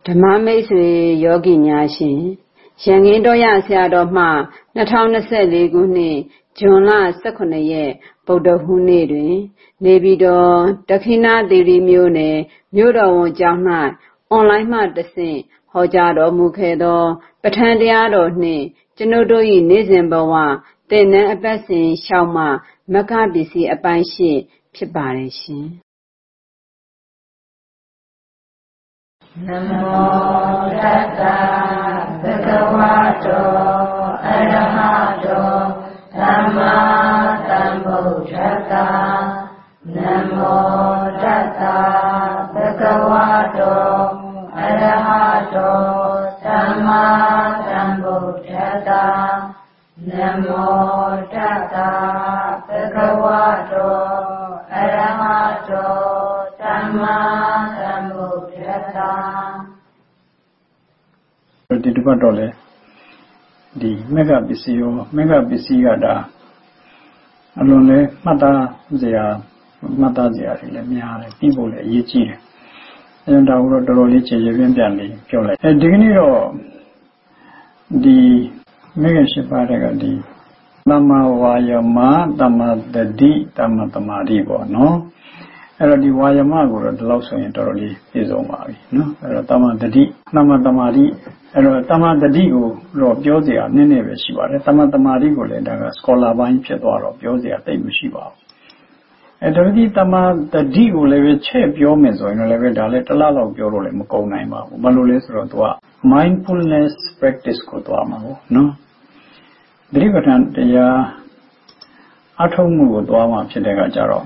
ဓမ္မမိတ်ဆွေယောဂီများရှင်ရန်ကင်းတော်ရဆရာတော်မှ2024ခုနှစ်ဇွန်လ18ရက်ဗုဒ္ဓဟူးနေ့တွင်နေပြည်တော်ဒက္ခိဏသီရိမြို့နယ်မြို့တော်ဝန်ကျောင်း၌အွန်လိုင်းမှတဆင့်ဟောကြားတော်မူခဲ့သောပဋ္ဌာန်းတရားတော်နှင့်ကျွန်ုပ်တို့၏နေ့စဉ်ဘဝသင်္นานအပတ်စဉ်ရှောက်မှမက္ခပစ္စည်းအပိုင်းရှိဖြစ်ပါတယ်ရှင်နမောတတ္တဘဂဝတောအရဟတောသမ္မာသမ္ဗုဒ္ဓတ္တနမောတတ္တဘဂဝတောအရဟတောသမ္မာသမ္ဗုဒ္ဓတ္တနမောတတ္တဘဂဝတောအရဟတောသမ္မာသမ္ဗုဒ္ဓတ္တဒီတစ်ပတ်တော့လေဒီမေဃပစ္စည်းရောမေဃပစ္စည်းကဒါအလွန်လဲမှတ်သားစရာတွေလည်းများတယ်ပြီးဖို့လည်းအရေးကြီးတယ်အဲဒါကိုတော့တော်တော်လေးခြေခြေပြင်းပြလေးပြောလိုက်ဒီကနေ့တော့ဒီမေဃရှိပါတဲ့ကဒီသမ္မာဝါယမသမ္မာတတိသမ္မာသမာဓိပေါ့နော်အဲ့တော့ဒီဝါယမကိုတော့ဒီလောက်ဆိုရင်တော်တော်လေးပြည့်စုံပါပြီနော်အဲ့တော့သမ္မာတတိသမ္မာသမာဓိအဲ့တော့သမ္မာတတိကိုတော့ပြောစရာနည်းနည်းပဲရှိပါတယ်သမ္မာသမာဓိကိုလည်းဒါက scholar ဘိုင်းဖြစ်သွားတော့ပြောစရာတိတ်မရှိပါဘူးအဲ့တော့ဒီသမ္မာတတိကိုလည်းပဲချဲ့ပြောမယ်ဆိုရင်လည်းပဲဒါလည်းတစ်လားလောက်ပြောလို့လည်းမကုန်နိုင်ပါဘူးဘာလို့လဲဆိုတော့သူက mindfulness practice ကိုသွားမှာပေါ့နော်သတိပဋ္ဌာန်တရားအထောက်မှုကိုသွားမှာဖြစ်တဲ့ကကြတော့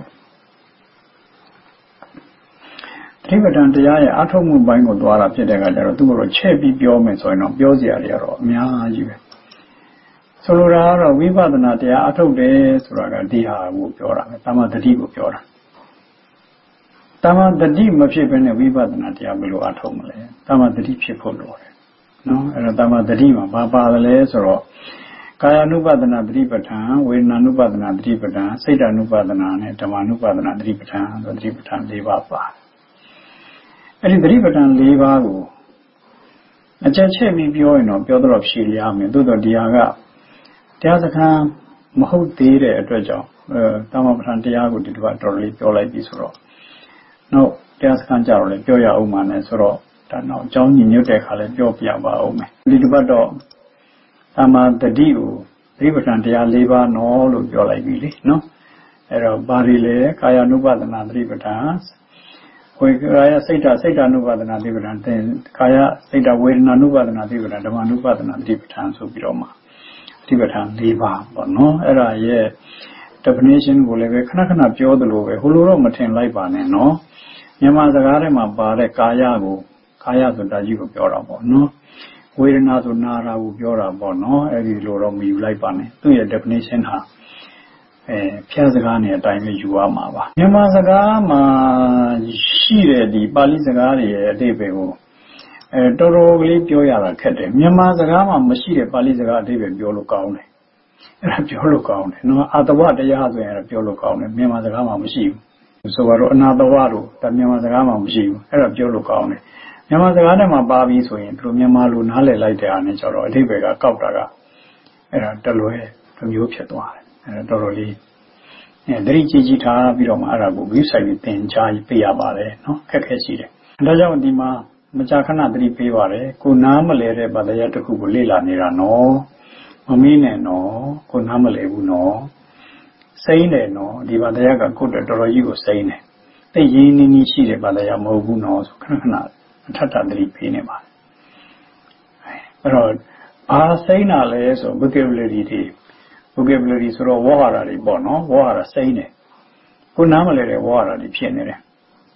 သတိပဋ္ဌာန်တရားရဲ့အထောက်မှုပိုင်းကိုသွားတာဖြစ်တဲ့ကကြတော့သူ့ကိုချဲ့ပြီးပြောမယ်ဆိုရင်တော့ပြောစရာတွေကတော့အများကြီးပဲဆိုလိုတာကတော့ဝိပဿနာတရားအထောက်တယ်ဆိုတာကဒီဟာကိုပြောတာပဲတမ္မာတတိကိုပြောတာတမ္မာတတိမဖြစ်ဘဲနဲ့ဝိပဿနာတရားဘယ်လိုအထောက်မလဲတမ္မာတတိဖြစ်ဖို့လိုတယ်နော်အဲ့တော့တမ္မာတတိမှာဘာပါတယ်လဲဆိုတော့ကာယ ानु ပဒနာတတိပဋ္ဌာန်ဝေဒနာ ानु ပဒနာတတိပဋ္ဌာန်စိတ် ानु ပဒနာနဲ့ဓမ္မ ानु ပဒနာတတိပဋ္ဌာန်ဆိုတတိပဋ္ဌာန်၄ပါးပါတယ်အဲ့ဒီတတိပဋ္ဌာန်၄ပါးကိုအကျဉ်းချက်ပြီးပြောရင်တော့ပြောတော့ဖြေရမယ်သို့တော့ဒီဟာကတရားစခန်းမဟုတ်သေးတဲ့အတွက်ကြောင့်တမ္မာပဋ္ဌာန်တရားကိုဒီတစ်ပတ်တော်လေးပြောလိုက်ပြီဆိုတော့နောက်တရားစခန်းကြတော့လည်းပြောရအောင်ပါနဲ့ဆိုတော့ဒါနောက်အကြောင်းညညွတ်တဲ့အခါလည်းပြောပြပါအောင်မယ်ဒီတစ်ပတ်တော့တမ္မာတတိကိုသတိပဋ္ဌာန်တရား၄ပါးနော်လို့ပြောလိုက်ပြီလေနော်အဲ့တော့ဘာတွေလဲကာယ ानु ပဒနာသတိပဋ္ဌာန်ဝေကာယစိတ် ानु ပဒနာသတိပဋ္ဌာန်သင်ကာယစိတ်ဝေဒနာ ानु ပဒနာသတိပဋ္ဌာန်ဓမ္မ ानु ပဒနာသတိပဋ္ဌာန်ဆိုပြီးတော့မှသတိပဋ္ဌာန်၄ပါးပေါ့နော်အဲ့ဒါရဲ့ definition ကိုလည်းပဲခဏခဏပြောသလိုပဲဟိုလိုတော့မထင်လိုက်ပါနဲ့နော်မြန်မာစကားထဲမှာပါတဲ့ကာယဆိုတာကြီးကိုပြောတာပေါ့နော်ဝေဒနာဆိုနာတာကိုပြောတာပေါ့နော်အဲ့ဒီလိုတော့မယူလိုက်ပါနဲ့သူ့ရဲ့ definition ဟာဖျားစကားနဲ့အတိုင်းပဲယူရမှာပါမြန်မာစကားမှာရှိတဲ့ဒီပါဠိစကားတွေရဲ့အဓိပ္ပာယ်ကိုတော်တော်ကလေးပြောရတာခက်တယ်မြန်မာစကားမှာမရှိတဲ့ပါဠိစကားအဓိပ္ပာယ်ပြောလို့ကောင်းတယ်အဲ့ဒါပြောလို့ကောင်းတယ်နော်အာတဝတရားဆိုရင်ပြောလို့ကောင်းတယ်မြန်မာစကားမှာမရှိဘူးဆိုတော့အနာတဝလို့ဒါမြန်မာစကားမှာမရှိဘူးအဲ့ဒါပြောလို့ကောင်းတယ်မြန်မာစကားထဲမှာပါပြီးဆိုရင်သူမြန်မာလိုနားလည်လိုက်တဲ့အားနဲ့ကျတော့အဓိပ္ပာယ်ကကောက်တာကအဲ့ဒါတလွဲတစ်မျိုးဖြစ်သွားတယ်အဲ့ဒါတော်တော်လေးသတိကြီးထားပြီးတော့မှအဲ့ဒါကို website ကိုသင်ကြားပေးရပါတယ်နော်ခက်ခဲရှိတယ်ဒါကြောင့်ဒီမှာမကြာခဏသတိပေးပါတယ်ကိုနားမလဲတဲ့ဗဒယတစ်ခုကိုလေ့လာနေတာနော်မမင်းနဲ့နော်ကိုနားမလဲဘူးနော်စိမ့်တယ်နော်ဒီဗဒယကကိုတော်တော်ကြီးကိုစိမ့်တယ်သိရင်းနှီးရှိတဲ့ဗဒယမဟုတ်ဘူးနော်ဆိုခဏခဏအထက်သတိပေးနေပါတယ်အဲ့တော့ဘာစိမ့်တာလဲဆို vocabulary ဆိုတော့ဝေါဟာရတွေပေါ့နော်ဝေါဟာရစိမ့်တယ်ကိုနားမလဲတဲ့ဝေါဟာရတွေဖြစ်နေတယ်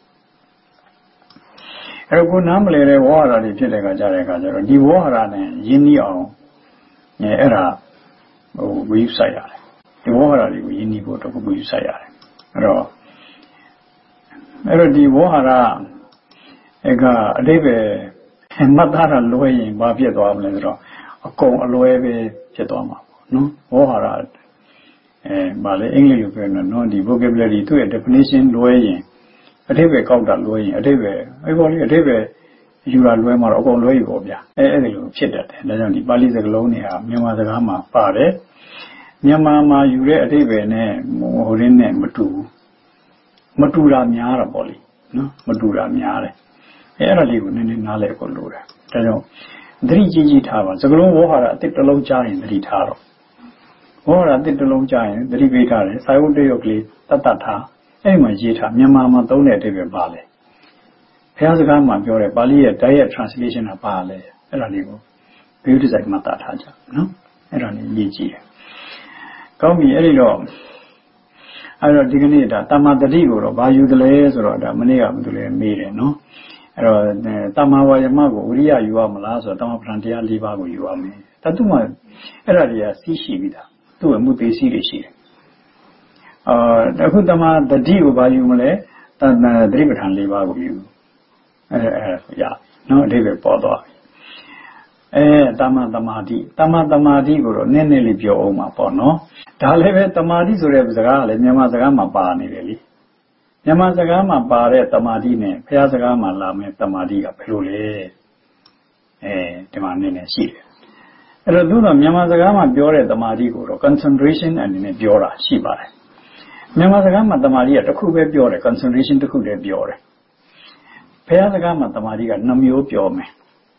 အဲ့တော့ကိုနားမလဲတဲ့ဝေါဟာရတွေဖြစ်တဲ့အခါကျတော့ဒီဝေါဟာရနဲ့ရင်းနှီးအောင်အဲ့ဒါဝေယူဆိုင်ရတယ်ဒီဝေါဟာရတွေကိုရင်းနှီးဖို့တော့ဝေယူဆိုင်ရတယ်အဲ့တော့ဒီဝေါဟာရကအတိပ္ပယ်မှတ်သားတာလွဲရင်ဘာဖြစ်သွားမလဲဆိုတော့အကုန်အလွဲပဲဖြစ်သွားမှာပေါ့နော်ဝေါဟာရဗာလေအင်္ဂလိပ်လိုပြောရင်နော်ဒီ vocabulary သူ့ရဲ့ definition လွဲရင်အတိပ္ပယ်ကောက်တာလွဲရင်အတိပ္ပယ်အဲ့ပေါ်လေးအတိပ္ပယ်ယူလာလွဲမှာတော့အကုန်လွဲယူပေါ့ဗျာအဲ့ဒီလိုဖြစ်တတ်တယ်ဒါကြောင့်ဒီပါဠိစကားလုံးတွေကမြန်မာစကားမှာပါတယ်မြန်မာမှာယူတဲ့အဓိပ္ပာယ်နဲ့ဟိုရင်းနဲ့မတူတာများတာပေါ့လေနော်မတူတာများတယ်အဲ့ဒါလေးကိုနည်းနည်းနားလည်ဖို့လိုတယ်ဒါကြောင့်သတိကြီးထားပါစကားလုံးဝေါ်ဟာရအတစ်တစ်လုံးကြားရင်သတိထားတော့ဝေါ်ဟာရအတစ်တစ်လုံးကြားရင်သတိပေးထားတယ်စာရုပ်တရုပ်ကလေးတတ်ထားအဲ့မှာရေးထားမြန်မာမှာသုံးတဲ့အဓိပ္ပာယ်ပါလေဘုရားစကားမှာပြောတဲ့ပါဠိရဲ့ direct translation ကပါလေအဲ့ဒါလေးကိုဘိဓိစိုက်မှတ်သားထားကြနော်အဲ့ဒါလေးရေးကြည့်တယ်ကောင်းပြီအဲ့တော့ဒီကနေ့ဒါတမ္မာတတိကိုတော့ဘာယူသလဲဆိုတော့ဒါမနေ့ကဘာလို့လဲမေးတယ်နော်အဲ့တော့တမ္မာဝါယမကိုဝိရိယယူရမလားဆိုတော့တမ္မာပဋ္ဌာန်တရား၄ပါးကိုယူရမယ်ဒါသူ့မှာအဲ့ဒါတွေကစီးရှိပြီးသားသူ့ရဲ့မှုသေးစီးတွေရှိတယ်အခုတမ္မာတတိကိုဘာယူမလဲသတိပဋ္ဌာန်၄ပါးကိုယူအဲ့ရနော်အဓိပ္ပာယ်ပေါ်သွားတမ္မာသမာဓိကိုတော့နည်းနည်းလေးပြောအောင်ပါပေါ့နော်ဒါလည်းပဲသမာဓိဆိုတဲ့စကားကလည်းမြန်မာစကားမှာပါနေတယ်လေမြန်မာစကားမှာပါတဲ့သမာဓိနဲ့ဘုရားစကားမှာလာမဲ့သမာဓိကဘယ်လိုလဲဒီမှာနည်းနည်းရှိတယ်အဲ့တော့သူကမြန်မာစကားမှာပြောတဲ့သမာဓိကိုတော့ concentration အနေနဲ့ပြောတာရှိပါတယ်မြန်မာစကားမှာသမာဓိကတစ်ခုပဲပြောတယ် concentration တစ်ခုတည်းပြောတယ်ဘုရားစကားမှာသမာဓိက2မျိုးပြောမယ်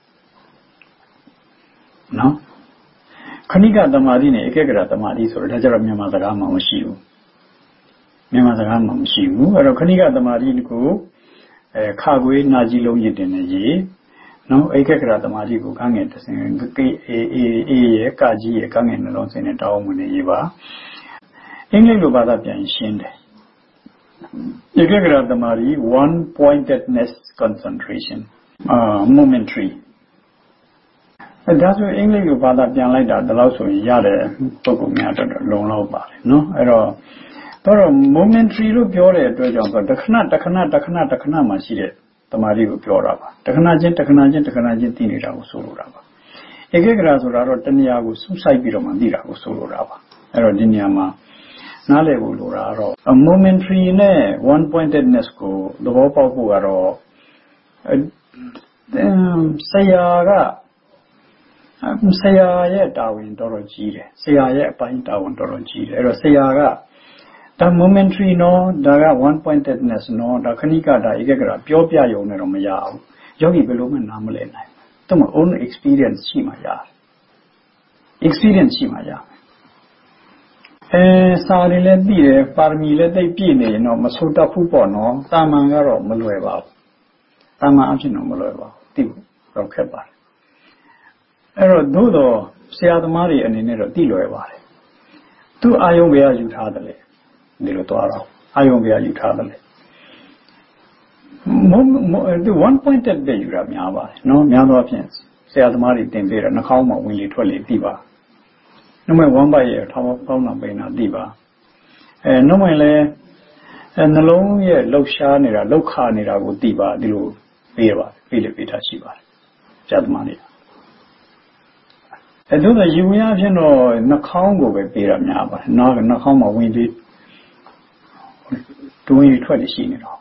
နော်ခဏိကသမာဓိနဲ့ဧကဂရသမာဓိဆိုတော့ဒါကြတော့မြန်မာစကားမှာမရှိဘူးမြန်မာစကားမှာမရှိဘူးအဲ့တော့ခဏိကသမာဓိကိုခါခွေးနာကြီးလုံးရည်တင်နေရေးနော်ဧကဂရသမာဓိကိုကငယ်တစင်အေရဲ့ကကြီးရဲ့ကငယ်နှလုံးစင်နဲ့တောင်းဝင်နေရေးပါအင်္ဂလိပ်လိုဘာသာပြန်ရှင်းတယ်ဧကဂရသမာဓိ one pointedness concentration momentaryဒါဆိုအင်္ဂလိပ်လိုဘာသာပြန်လိုက်တာဒီလောက်ဆိုရင်ရတဲ့ပုံပုံများတော့လုံလောက်ပါတယ်နော်အဲ့တော့ momentary လို့ပြောတဲ့အတွက်ကြောင့်တခဏမှရှိတဲ့တမာရီကိုပြောတာပါတခဏချင်းသိနေတာကိုဆိုလိုတာပါဧကဂရဆိုတာတော့တဏှာကိုစူးစိုက်ပြီးတော့မှသိတာကိုဆိုလိုတာပါအဲ့တော့ဒီနေရာမှာနားလည်ဖို့လိုတာတော့ momentary နဲ့ one pointedness ကိုသဘောပေါက်ဖို့ကတော့ဆရာရဲ့တာဝန်တော်တော်ကြီးတယ်ဆရာရဲ့အပိုင်းတာဝန်တော်တော်ကြီးတယ်အဲ့တော့ဆရာကဒါ momentary နော်ဒါက one pointedness နော်ဒါခဏိကဒါဧကဂရပြောပြရုံနဲ့တော့မရဘူးယောဂီဘယ်လိုမှနားမလည်နိုင်သူ့မှာ own experience ရှိမှရတယ် experience ရှိမှရတယ်စာတွေလည်းသိတယ်ပါရမီလည်းသိပြည့်နေရင်တော့မဆိုတတ်ဘူးပေါ့နော်တာမန်ကတော့မလွယ်ပါဘူးတာမန်အဖြစ်တော့မလွယ်ပါဘူးသိဖို့တော့ခက်ပါတယ်အဲ့တော့သို့တော့ဆရာသမားတွေအနေနဲ့တော့သိလွယ်ပါတယ်သူအာယုံပဲယူထားတယ်လေဒီလိုသွားတော့အာယုံပဲယူထားတယ်လေone pointed ပဲယူတာများပါတယ်နော်များသောအားဖြင့်ဆရာသမားတွေတင်ပေးတာနှာခေါင်းမှာဝင်လေထွက်လေသိပါနှမ1 byte ရဲ့ထောင်းပေါင်းတာပိန်တာသိပါနှမလည်းနှလုံးရဲ့လှုပ်ရှားနေတာလှုပ်ခါနေတာကိုသိပါဒီလိုပေးပါပေးလေပေးထားရှိပါတယ်ဆရာသမားတွေတို့ကယူရဖြစ်တော့နှာခေါင်းကိုပဲပေးတာများပါတယ်နှာခေါင်းမှာဝင်ပြီးတွင်းရထွက်နေရှိနေတော့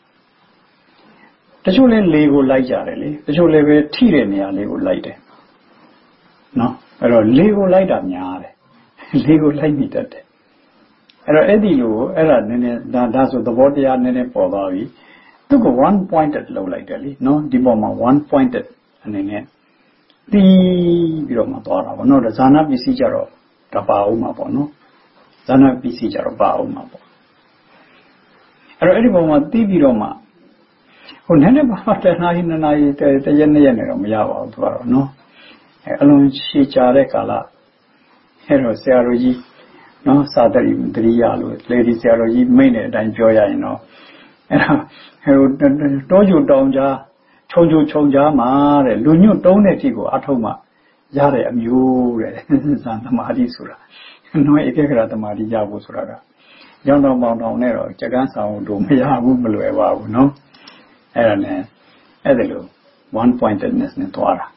တချို့လဲလေကိုလိုက်ကြတယ်လေတချို့လဲပဲထိတဲ့နေရာလေးကိုလိုက်တယ်နော်အဲ့တော့လေကိုလိုက်တာများတယ်လေကိုလိုက်မိတတ်တယ်အဲ့တော့အဲ့ဒီလိုအဲ့ဒါနည်းနည်းဒါဆိုသဘောတရားနည်းနည်းပေါ်သွားပြီသူက one pointed လောက်လိုက်တယ်လေနော်ဒီပေါ်မှာ one pointed အနေနဲ့တီးပြီးတော့မှသွားတာပေါ့နော်ဇာနာပစ္စည်းကြတော့တပါအောင်မှာပေါ့နော်ဇာနာပစ္စည်းကြတော့ပါအောင်မှာပေါ့အဲ့တော့အဲ့ဒီပုံမှာတီးပြီးတော့မှဟိုနည်းနည်းပါတနာရီနှစ်နာရီတရက်နှစ်ရက်နဲ့တော့မရပါဘူးသူကတော့နော်အလုံးရှည်ကြတဲ့ကာလအဲ့တော့ဆရာတော်ကြီးနော်စာတရီတရိယာလို့လေဒီဆရာတော်ကြီးမိတ်တဲ့အတိုင်းပြောရရင်တော့အဲ့ဒါဟိုတောကျတောင်ကြားခြုံကြားမှာတဲ့လူညွတ်တုံးတဲ့အထိကိုအထုံးမှရတဲ့အမျိုးတဲ့ဇန်သမာဓိဆိုတာနှွေးဧကဂရသမာဓိရဖို့ဆိုတာကရောင်းတောင်ပေါင်တောင်နဲ့တော့ကြကန်းဆောင်တို့မရဘူးမလွယ်ပါဘူးနော်အဲ့ဒါနဲ့အဲ့ဒါလို one pointedness နဲ့သွားတာ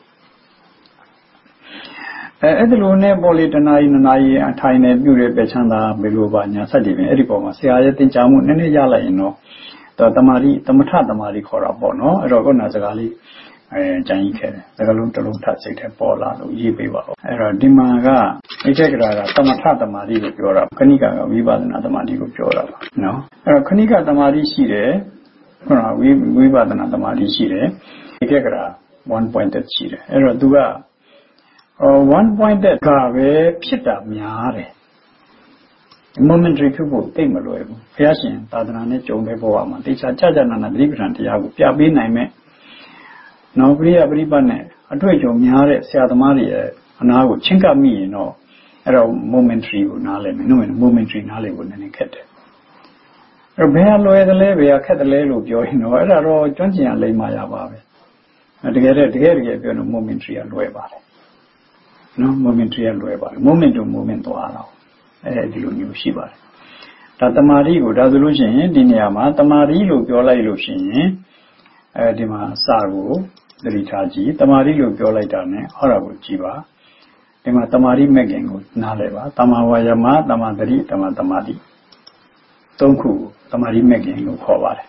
အဲ့ဒါလိုနဲ့ပေါ်လေတနာရီနှစ်နာရီအထိုင်နဲ့ပြုတဲ့ပဲချမ်းသာဘယ်လိုပါညာစက်တည်ပြင်အဲ့ဒီပေါ်မှာဆရာရဲ့သင်ကြားမှုနည်းနည်းရလိုက်ရင်တော့တမာရီသမထတမာရီခေါ်တာပေါ့နော်အဲ့တော့ခုနစကားလေးကြံကြီးခဲ့တယ်စကားလုံးတစ်လုံးထပ်စိတ်ထဲပေါ်လာလို့ရေးပေးပါဦးအဲ့တော့ဒီမှာကဧကဂရကသမထတမာရီကိုပြောတာခဏိကဝိပဿနာတမာရီကိုပြောတာပါနော်အဲ့တော့ခဏိကတမာရီရှိတယ်ခုနဝိပဿနာတမာရီရှိတယ်ဧကဂရ1 pointed ရှိတယ်အဲ့တော့သူက1 pointed ကပဲဖြစ်တာများတယ်momentary ဖြစ်ဖို့တိတ်မလွယ်ဘူးဘုရားရှင်သာသနာနဲ့ကြုံတဲ့ဘဝမှာတိကျကြနာနာသတိပဋ္ဌာန်တရားကိုပြပေးနိုင်မဲ့နော်ပရိယပရိပတ်နဲ့အတွေ့အကြုံများတဲ့ဆရာသမားတွေရဲ့အနာကိုချင်းကပ်မိရင်တော့အဲ့တော့ momentary ကိုနားလည်မယ်နော် momentary နားလည်ဖို့နည်းနည်းခက်တယ်အဲ့ဘယ်ဟာလွယ်တယ်လဲဘယ်ဟာခက်တယ်လဲလို့ပြောရင်တော့အဲ့ဒါတော့ကျွမ်းကျင်ရလိမ့်မှရပါပဲတကယ်ပြောလို့ momentary ကလွယ်ပါတယ်နော် momentary ကလွယ်ပါတယ် moment to moment သွားတော့အဲဒီလိုမျိုးရှိပါတယ်ဒါတမာရီကိုဒါဆိုလို့ရှိရင်ဒီနေရာမှာတမာရီလို့ပြောလိုက်လို့ရှိရင်ဒီမှာစာကိုသတိထားကြည့်တမာရီလို့ပြောလိုက်တာ ਨੇ ဟောတာကိုကြည့်ပါဒီမှာတမာရီမဲ့ခင်ကိုနားလည်ပါတမာဝါယမတမာသတိတမာတမာတိသုံးခုတမာရီမဲ့ခင်လို့ခေါ်ပါတယ်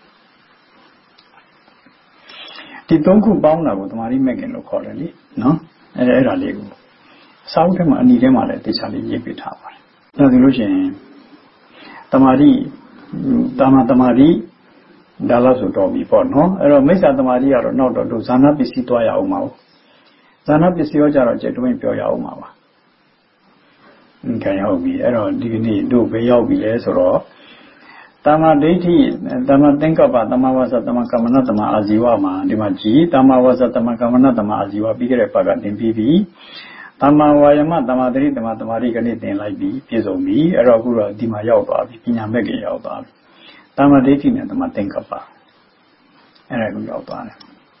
ဒီသုံးခုပေါင်းတာကိုတမာရီမဲ့ခင်လို့ခေါ်တယ်လीနော်အဲ့ဒါလေးကိုစာအုပ်ထဲမှာအနီထဲမှာလည်းတေချာလေးရေးပေးထားပါတယ်ဒါဆိုလို့ရှိရင်တမာရီတမာရီဒါလို့ဆိုတော့ပြီပေါ့နော်အဲ့တော့မိစ္ဆာတမာရီကတော့နောက်တော့ဇာနာပစ္စည်းသွားရအောင်ပါဇာနာပစ္စည်းရောကြတော့ကျက်တွင်းပြောရအောင်ပါခံရောက်ပြီအဲ့တော့ဒီကနေ့တို့ပဲရောက်ပြီလဲဆိုတော့တမ္မာဒိဋ္ဌိတမ္မာသင်္ကပ္ပတမ္မာဝါစာတမ္မာကမ္မနတမ္မာအာဇီဝမှာဒီမှာကြည်တမ္မာဝါစာတမ္မာကမ္မနတမ္မာအာဇီဝပြီးခဲ့တဲ့ပတ်ကသင်ပြီးပြီတမ္မာဝါယမတမ္မာသတိတမ္မာတမာရီကနေ့သင်လိုက်ပြီပြည့်စုံပြီအဲ့တော့အခုတော့ဒီမှာရောက်သွားပြီပညာမဲ့ကြီးရောက်သွားပြီတမ္မာဒိဋ္ဌိနဲ့တမ္မာသင်္ကပ္ပအဲ့ဒါကိုရောက်သွားတယ်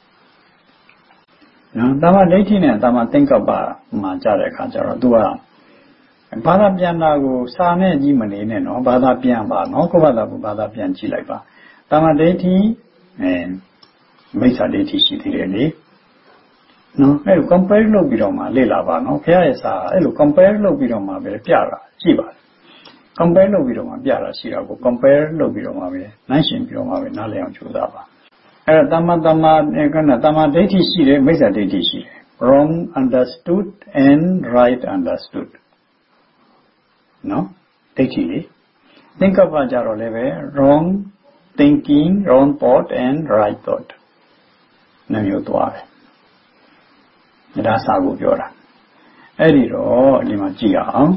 နော်တမ္မာဒိဋ္ဌိနဲ့တမ္မာသင်္ကပ္ပမှာကြားတဲ့အခါကျတော့သူကဘာသာပြန်တာကိုစာနဲ့ကြည့်မနေနဲ့နော်ဘာသာပြန်ပါနော်ကိုယ့်ဘာသာကိုဘာသာပြန်ကြည့်လိုက်ပါတမ္မာဒိဋ္ဌိမိစ္ဆာဒိဋ္ဌိရှိသေးတယ်လေနော်အဲ့လို compare လုပ်ပြီးတော့မှလေ့လာပါနော်ဘုရားရဲ့စာအဲ့လို compare လုပ်ပြီးတော့မှပဲပြတာကြည့်ပါ compare လုပ်ပြီးတော့မှပြတာရှိတာကို compare လုပ်ပြီးတော့မှပဲနှိုင်းယှဉ်ပြီးတော့မှပဲနားလည်အောင်ကြိုးစားပါအဲ့တော့တမ္မာကတမ္မာဒိဋ္ဌိရှိတယ်မိစ္ဆာဒိဋ္ဌိရှိတယ် wrong understood and right understood နော်ဒိဋ္ဌိလေသင်္ကပ္ပကြတော့လည်းပဲ wrong thinking wrong thought and right thought နှစ်မျိုးသွားတယ်ဒါစာကိုပြောတာအဲ့ဒီတော့ဒီမှာကြည့်ရအောင်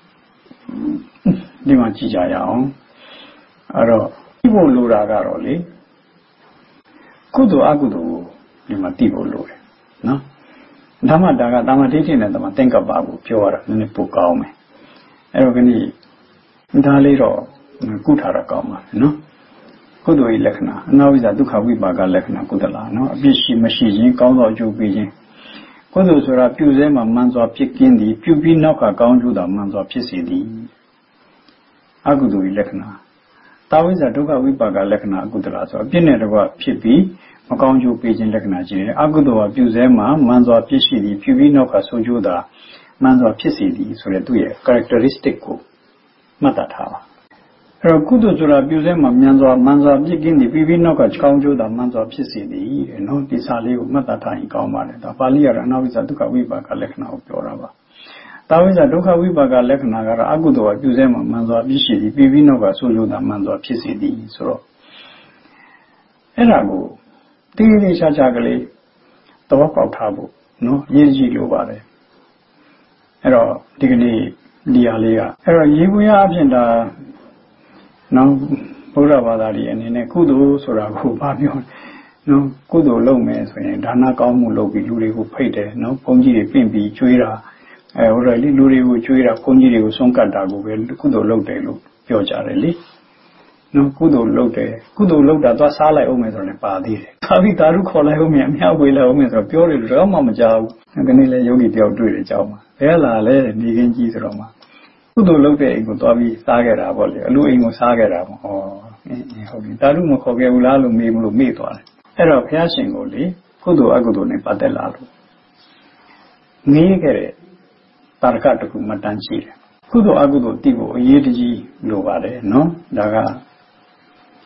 ဒီမှာကြည့်ကြရအောင်အဲ့တော့သိဖို့လိုတာကတော့လေကုသိုလ်အကုသိုလ်ကိုဒီမှာသိဖို့လိုတယ်နော်ဓမ္မတာကတမ္မာဒိဋ္ဌိနဲ့တမ္မာသင်္ကပ္ပကိုပြောရတာနည်းနည်းပိုကောင်းမယ်အဲ့တော့ခဏဒါလေးတော့ကုထားတာကောင်းပါနော်ကုသိုလ်၏လက္ခဏာအနာဝိဇ္ဇဒုက္ခဝိပါကလက္ခဏာကုသလနော်အပြစ်ရှိမရှိခြင်းကောင်းသောအကျိုးပေးခြင်းကုသိုလ်ဆိုတာပြုစဲမှာမှန်စွာဖြစ်ကင်းသည်ပြုပြီးနောက်ကကောင်းကျိုးသာမှန်စွာဖြစ်စေသည်အကုသိုလ်၏လက္ခဏာတာဝိဇ္ဇဒုက္ခဝိပါကလက္ခဏာအကုသလဆိုအပြစ်နဲ့တကွဖြစ်ပြီးမကောင်းကျိုးပေးခြင်းလက္ခဏာရှိတယ်အကုသိုလ်ကပြုစဲမှာမှန်စွာဖြစ်ရှိသည်ပြုပြီးနောက်ကဆိုးကျိုးသာမှန်စွာဖြစ်စေသည်ဆိုတဲ့သူ့ရဲ့ characteristic ကိုမှတ်သားထားပါအဲ့တော့ကုသိုလ်ဆိုတာပြုစဲမှာမှန်စွာဖြစ်ကင်းသည်ပြီးနောက်ကကောင်းကျိုးသာမှန်စွာဖြစ်စေသည်တဲ့နော်ဒီစာလေးကိုမှတ်သားထားရင်ကောင်းပါတယ်ဒါပါဠိရအနာဝိဇ္ဇဒုက္ခဝိပါကလက္ခဏာကိုပြောတာပါတာဝိဇ္ဇဒုက္ခဝိပါကလက္ခဏာကတော့အကုသိုလ်ကပြုစဲမှာမှန်စွာဖြစ်ရှိသည်ပြီးနောက်ကဆိုးကျိုးသာမှန်စွာဖြစ်စေသည်ဆိုတော့အဲ့ဒါကိုတိတိကျကျကလေးသဘောပေါက်ထားဖို့နော်ရေးကြည့်လိုပါတယ်အဲ့တော့ဒီကနေ့ဒီဟာလေးကအဲ့တော့ရေပွေးအဖြစ်ဒါနော်ဘုရားဘာသာကြီးအနေနဲ့ကုသိုလ်ဆိုတာကိုဘာပြောနော်ကုသိုလ်လုပ်မယ်ဆိုရင်ဒါနကောင်းမှုလုပ်ပြီးလူတွေကိုဖိတ်တယ်နော်ဘုန်းကြီးတွေပင့်ပြီးကျွေးတာဟိုတယ်လူတွေကိုကျွေးတာဘုန်းကြီးတွေကိုဆုံးကတ်တာကိုပဲကုသိုလ်လုပ်တယ်လို့ပြောကြတယ်လေနော်ကုသိုလ်လုပ်တယ်ကုသိုလ်လုပ်တာသွားစားလိုက်အောင်မယ်ဆိုတော့လည်းပါသေးတယ်ခါပြီးသာဓုခေါ်လိုက်အောင်မြန်အမြောက်ဝေးလိုက်အောင်မယ်ဆိုတော့ပြောတယ်လို့တော့မှမကြောက်ဘူးဒီနေ့လဲယောဂီတယောက်တွေ့တယ်ကြောက်မှာဘယ်လာလဲနေခင်းကြီးဆိုတော့မှကုသိုလ်လုပ်တဲ့အိမ်ကိုသွားပြီးစားခဲ့တာပေါ့လေအလူအိမ်ကိုစားခဲ့တာပေါ့ဟုတ်ပြီသာဓုမခေါ်ခဲ့ဘူးလားလို့မေးမလို့မေ့သွားတယ်အဲ့တော့ဘုရားရှင်ကိုလေကုသိုလ်အကုသိုလ်နဲ့ပတ်သက်လာလို့ငေးခဲ့တဲ့တာရကတခုမှတ်တမ်းရှိတယ်ကုသိုလ်အကုသိုလ်သိဖို့အရေးတကြီးလိုပါတယ်နော်ဒါက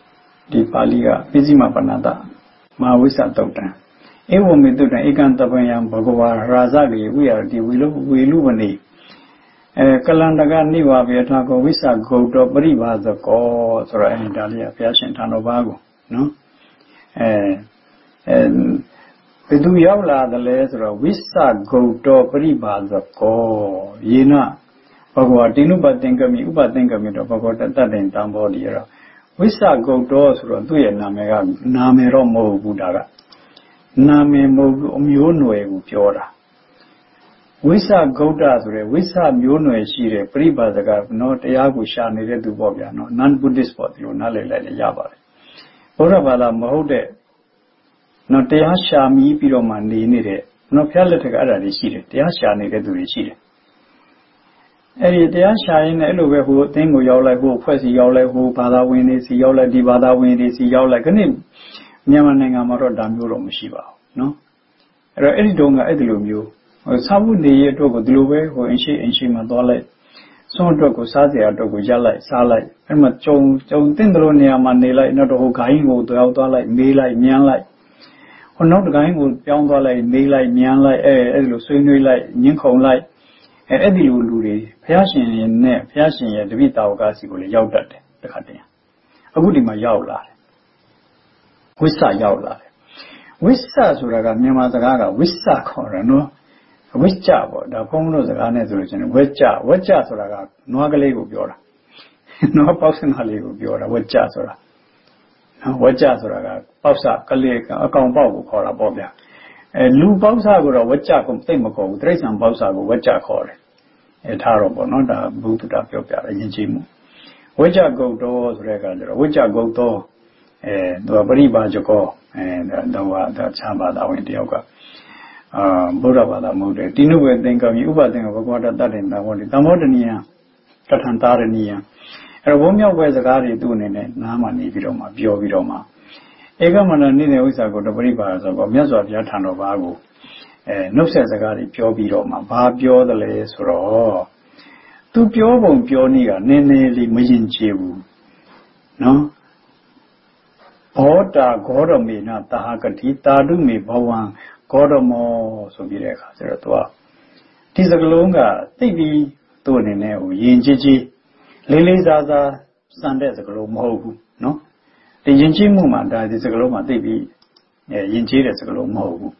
ဒီပါဠိကပိစိမပဏ္ဏတမဟာဝိသတုတ်တံဧဝမေတုတံဧကံတပယံဘဂဝါရာဇကေဝိရတိဝီလူဝနေကလန္တကနိဝါဘေထာကောဝိသဂုတ်တော်ပရိဘာဇကောဆိုတော့ဒါလေးကဘုရားရှင်ထာတော်ဘာကိုနော်ဘယ်သူရောက်လာတယ်လဲဆိုတော့ဝိသဂုတ်တော်ပရိဘာဇကောယေနဘဂဝါတိနုပသင်္ကမိဥပသင်္ကမိတော့ဘဂဝတတ္တင်တံဘောဒီရောဝိသဂုတ်တော်ဆိုတော့သူ့ရဲ့နာမည်ကနာမည်တော့မဟုတ်ဘူးဒါကနာမည်မဟုတ်ဘူးအမျိုးနွယ်ကိုပြောတာဝိသဂုတ်တဆိုတဲ့ဝိသမျိုးနွယ်ရှိတဲ့ပရိပါဒကနော်တရားကိုရှာနေတဲ့သူပေါ့ဗျာနော် non buddhist ပေါ့ဒီလိုနားလည်လိုက်ရပါတယ်ဘုရားဘာသာမဟုတ်တဲ့နော်တရားရှာမီးပြီးတော့မှနေနေတဲ့နော်ဖျက်လက်ထက်ကအဲ့ဒါတွေရှိတယ်တရားရှာနေတဲ့သူတွေရှိတယ်အဲ့ဒီတရားရှာရင်းနဲ့အဲ့လိုပဲဟိုအသင်းကိုရောက်လိုက်ဟိုအဖွဲ့စီရောက်လိုက်ဟိုဘာသာဝင်တွေစီရောက်လိုက်ဒီဘာသာဝင်တွေစီရောက်လိုက်ခဏမြန်မာနိုင်ငံမှာတော့ဒါမျိုးတော့မရှိပါဘူးနော်အဲ့တော့အဲ့ဒီတုန်းကအဲ့ဒီလိုမျိုးစာဝတ်နေရအတွက်ကိုဒီလိုပဲဟိုအင်ရှိမှာသွားလိုက်စွန့်အတွက်ကိုစားစရာအတွက်ကိုရက်လိုက်စားလိုက်အဲ့မှာကြုံတဲ့လိုနေရာမှာနေလိုက်နောက်တော့ဟိုဂိုင်းကိုသွားလိုက်မေးလိုက်မြန်းလိုက်ဟိုနောက်တဂိုင်းကိုပြောင်းသွားလိုက်မေးလိုက်မြန်းလိုက်အဲ့ဒီလိုဆွေးနွေးလိုက်ညှင်းခုန်လိုက်အဲ့ဒီလိုလူတွေဘုရားရှင်နဲ့ဘုရားရှင်ရဲ့တပိတာဝကစီကိုလည်းရောက်တတ်တယ်တခါတည်းအခုဒီမှာရောက်လာတယ်ဝိသရောက်လာတယ်ဝိသဆိုတာကမြန်မာစကားကဝိသခေါ်တယ်နော်ဝိကြပေါ့ဒါဘုန်းတို့စကားနဲ့ဆိုလို့ရှိရင်ဝက်ကြဆိုတာကနွားကလေးကိုပြောတာနွားပေါက်စနာလေးကိုပြောတာဝက်ကြဆိုတာနော်ဝက်ကြဆိုတာကပေါက်စကလေးအကောင်ပေါက်ကိုခေါ်တာပေါ့ဗျာလူပေါက်စကိုတော့ဝက်ကြကိုသိမခေါ်ဘူးတိရစ္ဆာန်ပေါက်စကိုဝက်ကြခေါ်တယ်ထားတော့ပေါ့နော်ဒါဘုဒ္ဓတာပြောပြတယ်ယဉ်ကျေးမှုဝက်ကြဂုတ်တော်ဆိုတဲ့အခါကျတော့ဝက်ကြဂုတ်တော်သူကပရိပါဇကောတော့ချမ်းပါတာဝင်တယောက်ကဗုဒ္ဓဘာသာမဟုတ်တယ်တိနုဝေသင်္ကမိဥပသင်္ကဘဂဝတတ္တတင်တံဘောဒီတံဘောတနိယတထံတာရဏီယအဲ့တော့ဘုံမြောက်ပဲစကားတွေသူ့အနေနဲ့နားမှနေပြီးတော့မှပြောပြီးတော့မှဧကမန္တနေတဲ့ဥစ္စာကိုတပရိပါဆိုတော့မြတ်စွာဘုရားထံတော်ဘာကိုနှုတ်ဆက်စကားတွေပြောပြီးတော့မှဘာပြောသလဲဆိုတော့သူပြောပုံပြောနည်းကနည်းနည်းလေးမရင်ကျေဘူးနော်ဘောတာဂေါရမေနတာဟကတိတာတုမေဘဝံဂေါရမောဆိုပြီးတဲ့အခါကျတော့သူကဒီစကလုံးကသိပြီးသူ့အနေနဲ့ဟိုယဉ်ကျေးကြီးလေးလေးစားစားစံတဲ့စကလုံးမဟုတ်ဘူးနော်ဒီယဉ်ကျေးမှုမှာဒါဒီစကလုံးမှာသိပြီးယဉ်ကျေးတဲ့စကလုံးမဟုတ်ဘူး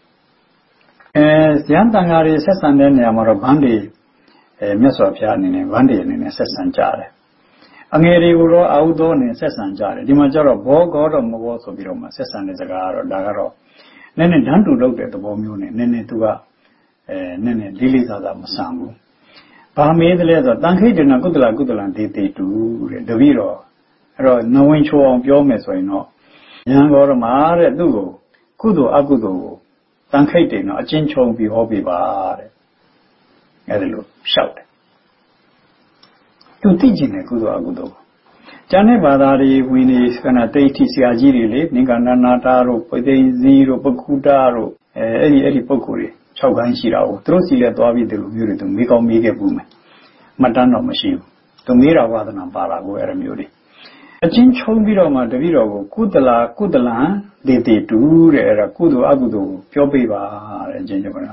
ဇယံတန်ဃာတွေဆက်ဆံတဲ့နေရာမှာတော့ဗန္ဒီမြတ်စွာဘုရားအနေနဲ့ဗန္ဒီအနေနဲ့ဆက်ဆံကြတယ်အငယ်တွေကိုတော့အာဟုသောနဲ့ဆက်ဆံကြတယ်ဒီမှာကျတော့ဘောဂေါတော့မဘောဆိုပြီးတော့မှဆက်ဆံတဲ့စကားကတော့ဒါကတော့နည်းနည်းဓာတ်တူလုပ်တဲ့သဘောမျိုးနဲ့နည်းနည်းသူကနည်းနည်းလေးလေးစားစားမဆံဘူးဘာမေးတယ်လဲဆိုတော့တန်ခိတ္တနာကုသလဒေတေတူတဲ့တပည့်တော်အဲ့တော့နဝင်ချိုအောင်ပြောမယ်ဆိုရင်တော့ဉာဏ်ဂေါရမတဲ့သူ့ကိုကုသိုလ်အကုသိုလ်ကိုတန်ခိတ္တေနော်အချင်းချုံပြီးဟောပြပါတဲ့အဲ့ဒါလို့လျှောက်တယ်သူသိကျင်တယ်ကုသိုလ်အကုသိုလ်ကျန်တဲ့ဘာသာတွေဝင်နေကနတိဋ္ဌိဆရာကြီးတွေလေနိဂန္ဓနာတာတို့ပသိဇီတို့ပကုတာတို့အဲ့ဒီပုဂ္ဂိုလ်တွေ6ခိုင်းရှိတာကိုသူတို့စီလဲသွားပြီးဒီလိုမျိုးတွေသူမေးကောင်းမေးခဲ့ဘူးမယ်မှတ်တမ်းတော့မရှိဘူးသူမေးတာဝါဒနာပါတာကိုအဲ့လိုမျိုးတွေအချင်းချုံပြီးတော့မှတပည့်တော်ကိုကုသလံဒေတေတူတဲ့အဲ့ဒါကုသိုလ်အကုသိုလ်ကိုပြောပေးပါတဲ့အချင်းချင်းကဘု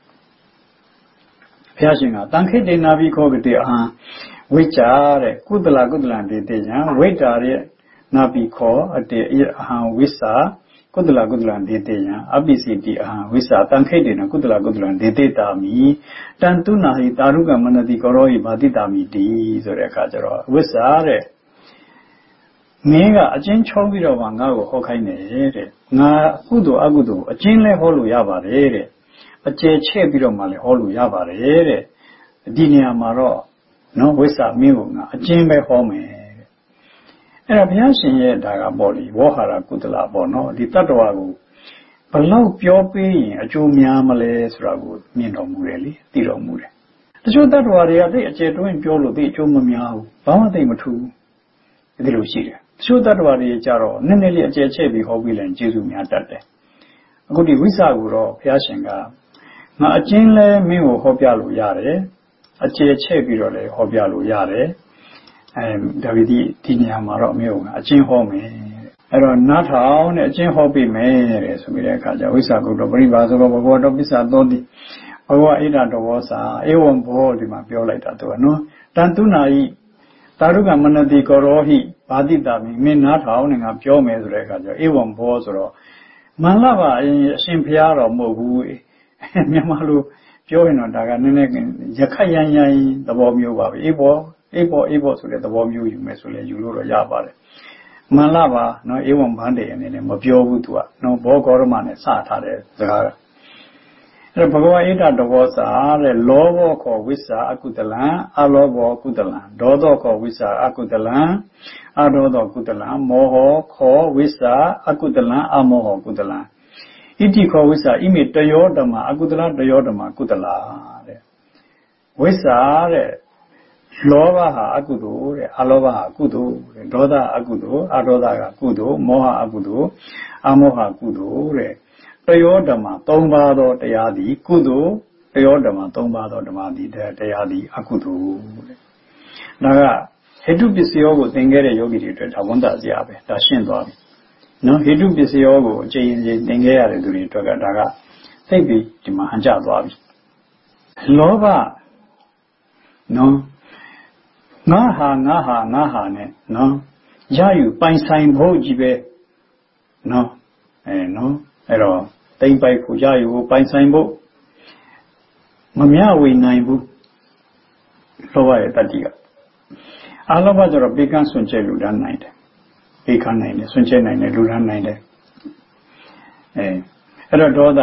ရားရှင်ကတန်ခိတ္တေနာဘိခောကတိအဟံဝိကြတဲ့ကုသလဒေတေယံဝိတာရဲ့နာဘိခောအတေအဟံဝိစာကုသလဒေတေယံအပိစီတိအဟံဝိစာတန်ခိတ္တေနကုသလဒေတေတာမိတန်တုနာဟိတာရုကမနတိကောရောဟိဘာတိတာမိတိဆိုတဲ့အခါကျတော့ဝိစာတဲ့မင်းကအချင်းချုံးပြီးတော့မှငါ့ကိုဟောခိုင်းတယ်တဲ့ငါကုသိုလ်အကုသိုလ်အချင်းလဲဟောလို့ရပါတယ်တဲ့အကျယ်ချဲ့ပြီးတော့မှလည်းဟောလို့ရပါတယ်တဲ့ဒီနေရာမှာတော့နော်ဝိစာမင်းကငါအချင်းပဲဟောမယ်အဲ့ဒါဘုရားရှင်ရဲ့ဒါကပေါ့လေဝေါဟာရကုသလပေါ့နော်ဒီတတ္တဝါကိုဘလောက်ပြောပေးရင်အကျိုးများမလဲဆိုတာကိုမြင်တော်မူတယ်လေသိတော်မူတယ်တချို့တတ္တဝါတွေကသိအကျယ်တွင်းပြောလို့သိအကျိုးမများဘူးဘာမှသိမထူးဒီလိုရှိတယ်တချို့တတ္တဝါတွေကြတော့နည်းနည်းလေးအကျယ်ချဲ့ပြီးဟောပြီးလည်းကျေးဇူးများတတ်တယ်အခုဒီဝိစာကိုတော့ဘုရားရှင်ကငါအချင်းလဲမင်းကိုဟောပြလို့ရတယ်အကျယ်ချဲ့ပြီးတော့လည်းဟောပြလို့ရတယ်ဒါပေမဲ့ဒီနေရာမှာတော့မင်းကအချင်းဟောမယ်အဲ့တော့နားထောင်တဲ့အကျင့်ဟောပြီးမယ်တဲ့ဆိုပြီးတဲ့အခါကျဝိသကုတ္တပရိပါဆိုတော့ဘဂဝတောပစ္ဆသောတိဘဂဝဣဒတောဝစာဧဝံဘောဒီမှာပြောလိုက်တာသူကနော်တန်တုနာဤသာရုကမနတိကောရောဟိဘာတိတာမင်းနားထောင်နေငါပြောမယ်ဆိုတဲ့အခါကျဧဝံဘောဆိုတော့မန္လပါအရှင်ဘုရားတော်မဟုတ်ဘူးမြန်မာလိုပြောရင်တော့ဒါကနည်းနည်းရခိုင်ရန်သဘောမျိုးပါပဲအေးဘောဆိုတဲ့သဘောမျိုးယူမယ်ဆိုလဲယူလို့တော့ရပါတယ်မန္လပါနော်ဧဝံဘန္တေအနေနဲ့မပြောဘူးသူကနော်ဘောဂေါရမနဲ့စထားတဲ့စကားကအဲ့တော့ဘဂဝဣဒတောစာတဲ့လောဘောခောဝိစ္ဆာအကုတလံအလောဘောကုတလံဒေါသောခောဝိစ္ဆာအကုတလံအဒေါသောကုတလံမောဟောခောဝိစ္ဆာအကုတလံအမောဟောကုတလံဣတိခောဝိစ္ဆာဣမိတယောဓမ္မအကုတလတယောဓမ္မကုတလာတဲ့ဝိစ္ဆာတဲ့လောဘဟာအကုသိုလ်တဲ့အလောဘဟာကုသိုလ်တဲ့ဒေါသအကုသိုလ်အဒေါသကကုသိုလ်မောဟအကုသိုလ်အမောဟကုသိုလ်တဲ့တယောဓမ္မ၃ပါးသောတရားသည်ကုသိုလ်တယောဓမ္မ၃ပါးသောဓမ္မသည်တရားသည်အကုသိုလ်တဲ့ဒါကဟေတုပစ္စယောကိုသင်ခဲ့တဲ့ယောဂီတွေအတွက်ဒါဝန်တာစရာပဲဒါရှင်းသွားပြီနော်ဟေတုပစ္စယောကိုအကျဉ်းချင်းသင်ခဲ့ရတဲ့သူတွေအတွက်ကဒါကသိပြီးဒီမှာဟန်ကြသွားပြီလောဘနော်ငါဟာနဲ့နော်ရယူပိုင်ဆိုင်ဖို့ကြီးပဲနော်နော်အဲ့တော့တိမ့်ပိုက်ဖို့ရယူဖို့ပိုင်ဆိုင်ဖို့မမျှဝေနိုင်ဘူးလောဘရဲ့တတ္တိကအလောဘဆိုတော့ပေကန်းဆွန့်ကျဲလူဒန်းနိုင်တယ်ပေကန်းနိုင်တယ်ဆွန့်ကျဲနိုင်တယ်လူဒန်းနိုင်တယ်အဲ့တော့ဒေါသ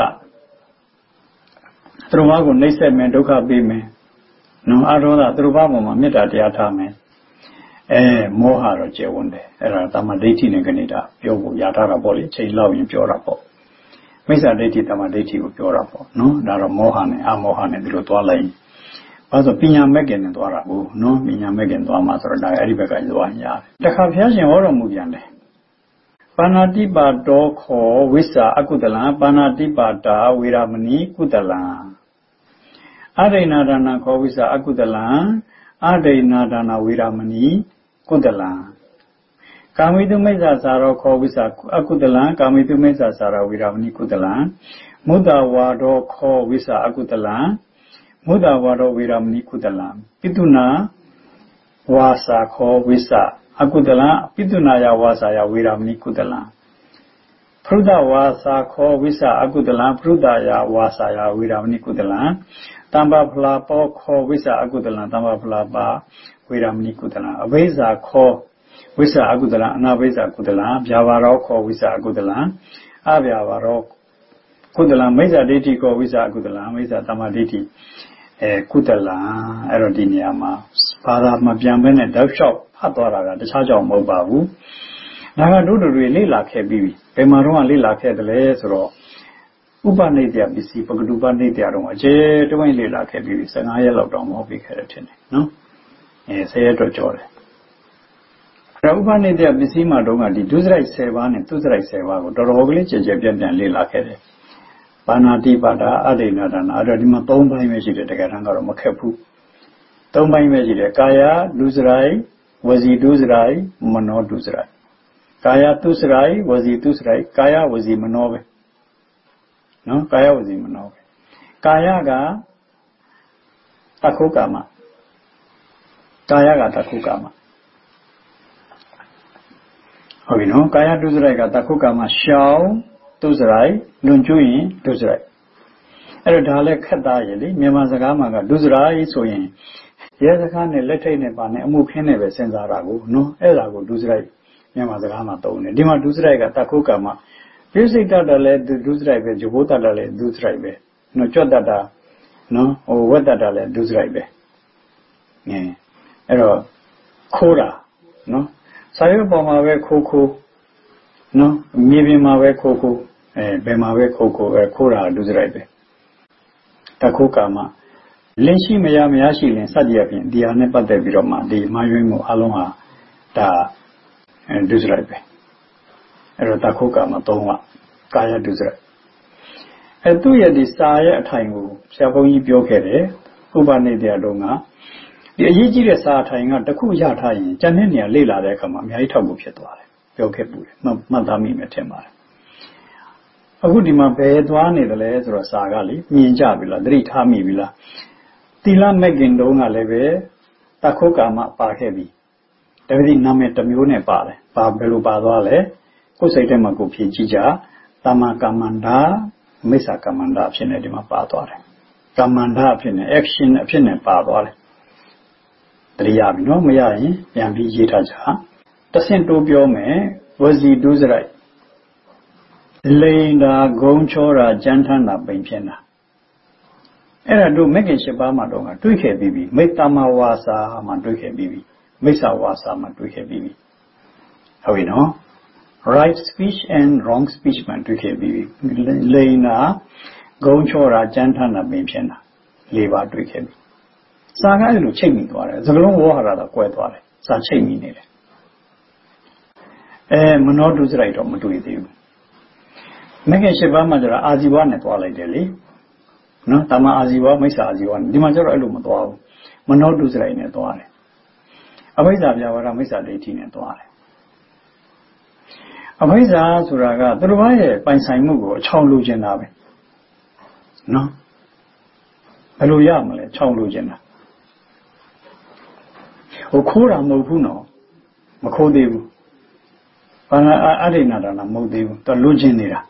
သူတို့ဘာကိုနှိမ့်ဆက်မယ်ဒုက္ခပေးမယ်နော်အဒေါသသူတို့ဘာပေါ်မှာမေတ္တာတရားထားမယ်မောဟတော့ကျယ်ဝန်းတယ်အဲ့ဒါတမ္မာဒိဋ္ဌိနဲ့ကနေတာပြောဖို့ရထားတာပေါ့လေချိန်လောက်ရင်ပြောတာပေါ့မိစ္ဆာဒိဋ္ဌိတမ္မာဒိဋ္ဌိကိုပြောတာပေါ့နော်ဒါတော့မောဟနဲ့အမောဟနဲ့ဒီလိုသွားလိုက်ဘာလို့ပညာမဲ့ခင်နဲ့သွားတာဘူးနော်ပညာမဲ့ခင်သွားမှာဆိုတော့ဒါအဲ့ဒီဘက်ကသွားရတယ်တခါဘုရားရှင်ဟောတော်မူပြန်တယ်ပါဏာတိပါတောခောဝိစ္ဆာအကုတလံပါဏာတိပါတာဝေရမဏိကုတလံအဒိဏဒါနာခောဝိစ္ဆာအကုတလံအဒိဏဒါနာဝေရမဏိကုတလံကာမိတုမိစ္ဆာစာရောခောဝိစ္ဆာအကုတလံကာမိတုမိစ္ဆာစာရဝေရမဏိကုတလံမုဒ္ဒဝါဒောခောဝိစ္ဆာအကုတလံမုဒ္ဒဝါဒောဝေရမဏိကုတလံပိတုနာဝါစာခောဝိစ္ဆာအကုတလံပိတုနာယဝါစာယဝေရမဏိကုတလံဖရုဒဝါစာခောဝိစ္ဆာအကုတလံဖရုဒယဝါစာယဝေရမဏိကုတလံတမ္ပဖလာပောခောဝိစ္ဆာအကုတလံတမ္ပဖလာပါဝေရမဏိကုတလံအဘိဇာခောဝိစ္ဆာအကုတလံအနာဘိဇာကုတလံဗျာပါရောခောဝိစ္ဆာအကုတလံအဗျာပါရောကုတလံမိစ္ဆာဒိဋ္ဌိခောဝိစ္ဆာအကုတလံမိစ္ဆာတမ္မာဒိဋ္ဌိကုတလံအဲ့တော့ဒီနေရာမှာဘာသာမပြန်ဘဲနဲ့တောက်လျှောက်ဖတ်သွားတာကတခြားကြောင့်မဟုတ်ပါဘူးဒါကတို့တွေလေ့လာခဲ့ပြီးပြီဘယ်မှာတော့လေ့လာခဲ့တယ်လဲဆိုတော့ဥပနိဒေယပစ္စည်းပကတုပနိဒေယတော့အကျဲတွင်းလေ့လာခဲ့ပြီးပြီ15ရက်လောက်တော့မဟုတ်ပြီခဲ့တယ်ထင်တယ်နော်10ရက်တော့ကြော်တယ်အဲ့တော့ဥပနိဒေယပစ္စည်းမှာတော့ကဒီဒုစရိုက်10ပါးနဲ့သူစရိုက်10ပါးကိုတော်တော်ကလေးကြည်ကြဲပြန့်ပြန့်လေ့လာခဲ့တယ်ပါဏာတိပါဒာအဒိဏဒါနာအဲ့တော့ဒီမှာ3ပိုင်းပဲရှိတယ်တကယ်တမ်းကတော့မခက်ဘူး3ပိုင်းပဲရှိတယ်ကာယဒုစရိုက်ဝစီဒုစရိုက်မနောဒုစရိုက်ကာယဒုစရိုက်ဝစီဒုစရိုက်ကာယဝစီမနောပဲနော်ကာယဝစီမနောပဲကာယကတခုကာမကာယကတခုကာမဟုတ်ပြီနော်ကာယဒုစရိုက်ကတခုကာမရှောင်းဒုစရိုက်လွန်ကျွရင်ဒုစရိုက်အဲ့တော့ဒါလည်းခက်သားရည်လေမြန်မာစကားမှာကဒုစရိုက်ဆိုရင်ရဲစကားနဲ့လက်ထိတ်နဲ့ပါနဲ့အမှုခင်းနဲ့ပဲစဉ်းစားတာကိုနော်အဲ့ဒါကိုဒုစရိုက်မြန်မာစကားမှာသုံးတယ်ဒီမှာဒုစရိုက်ကတခုကာမပြည့်စိတ်တတ်တယ်လည်းဒုစရိုက်ပဲဂျဘိုးတတ်တယ်လည်းဒုစရိုက်ပဲနော်ကြွတ်တတ်တာနော်ဝက်တတ်တာလည်းဒုစရိုက်ပဲအဲ့တော့ခိုးတာနော်စာရွက်ပေါ်မှာပဲခိုးနော်မြေပြင်မှာပဲခိုးဘယ်မှာပဲခိုးခိုးတာဒုစရိုက်ပဲတခုကာမလင်းရှိမရရှိရင်စသည်အပြင်ဒီဟာနဲ့ပတ်သက်ပြီးတော့မှဒီမှားယွင်းမှုအလုံးဟာဒါဒုစရိုက်ပဲအဲ့တော့တခုကာမ3ပါကာယဒုစရိုက်သူ့ရဲ့ဒီစာရဲ့အထိုင်ကိုဆရာဘုန်းကြီးပြောခဲ့တယ်ဥပနိဒေယတုန်းကဒီအရေးကြီးတဲ့စာအထိုင်ကတစ်ခုရထားရင်ကျန်တဲ့နေရာလေ့လာတဲ့အခါမှာအများကြီးထောက်ကူဖြစ်သွားတယ်ပြောခဲ့ပူတယ်မှတ်သားမိမယ်ထင်ပါတယ်အခုဒီမှာဘယ်သွားနေတယ်လဲဆိုတော့စာကလေမြင်ကြပြီလားသတိထားမိပြီလားသီလမဲ့ခင်တုန်းကလည်းပဲတခုကာမပါခဲ့ပြီဒါပေမဲ့နာမည်တစ်မျိုးနဲ့ပါတယ်ဘယ်လိုပါသွားလဲကိုယ်စိတ်ထဲမှာကိုဖြည့်ကြည့်ကြတမကမ္မန္တာမိစ္ဆာကမ္မန္တာအဖြစ်နဲ့ဒီမှာပါသွားတယ်ကမ္မန္တာအဖြစ်နဲ့ action အဖြစ်နဲ့ပါသွားတယ်တတိယပြီနော်မရရင်ပြန်ပြီးရေးထားကြတဆင့်တိုးပြောမယ်ဝစီဒုစရိုက်လိန်တာဂုံချောတာကြမ်းထမ်းတာပိန်ဖြစ်တာအဲ့ဒါတို့မဂ္ဂင်၈ပါးမှာတော့တွေ့ခဲ့ပြီးပြီမိတ္တမဝါစာမှာတွေ့ခဲ့ပြီးပြီမိစ္ဆာဝါစာမှာတွေ့ခဲ့ပြီးပြီဟုတ်ပြီနော် right speech and wrong speech မှာတွေ့ခဲ့ပြီးပြီလိန်တာဂုံချောတာကြမ်းထမ်းတာပိန်ဖြစ်တာ၄ပါးတွေ့ခဲ့ပြီစာကအဲ့လိုချိတ်မိသွားတယ်စကလုံးဝေါဟာရတာကွဲသွားတယ်စာချိတ်မိနေတယ်မနောဒုစရိုက်တော့မတွေ့သေးဘူးမဂ္ဂင်၈ပါးမှာကျတော့အာဇီဝနဲ့သွားလိုက်တယ်လေနော်တမအာဇီဝမိစ္ဆာအာဇီဝဒီမှာကျတော့အဲ့လိုမသွားဘူးမနောဒုစရိုက်နဲ့သွားတယ်အဘိဇ္ဇာပြဝါဒမိစ္ဆာဒိဋ္ဌိနဲ့သွားတယ်အဘိဇ္ဇာဆိုတာကသူတို့ဘာရဲ့ပိုင်ဆိုင်မှုကိုအချောင်လိုချင်တာပဲနော်ဘယ်လိုရမလဲချောင်လိုချင်တာခိုးတာမဟုတ်ဘူးနော်မခိုးသေးဘူးဘာသာအရိဏဒါနမဟုတ်သေးဘူးသူလွတ်ချင်းနေတာ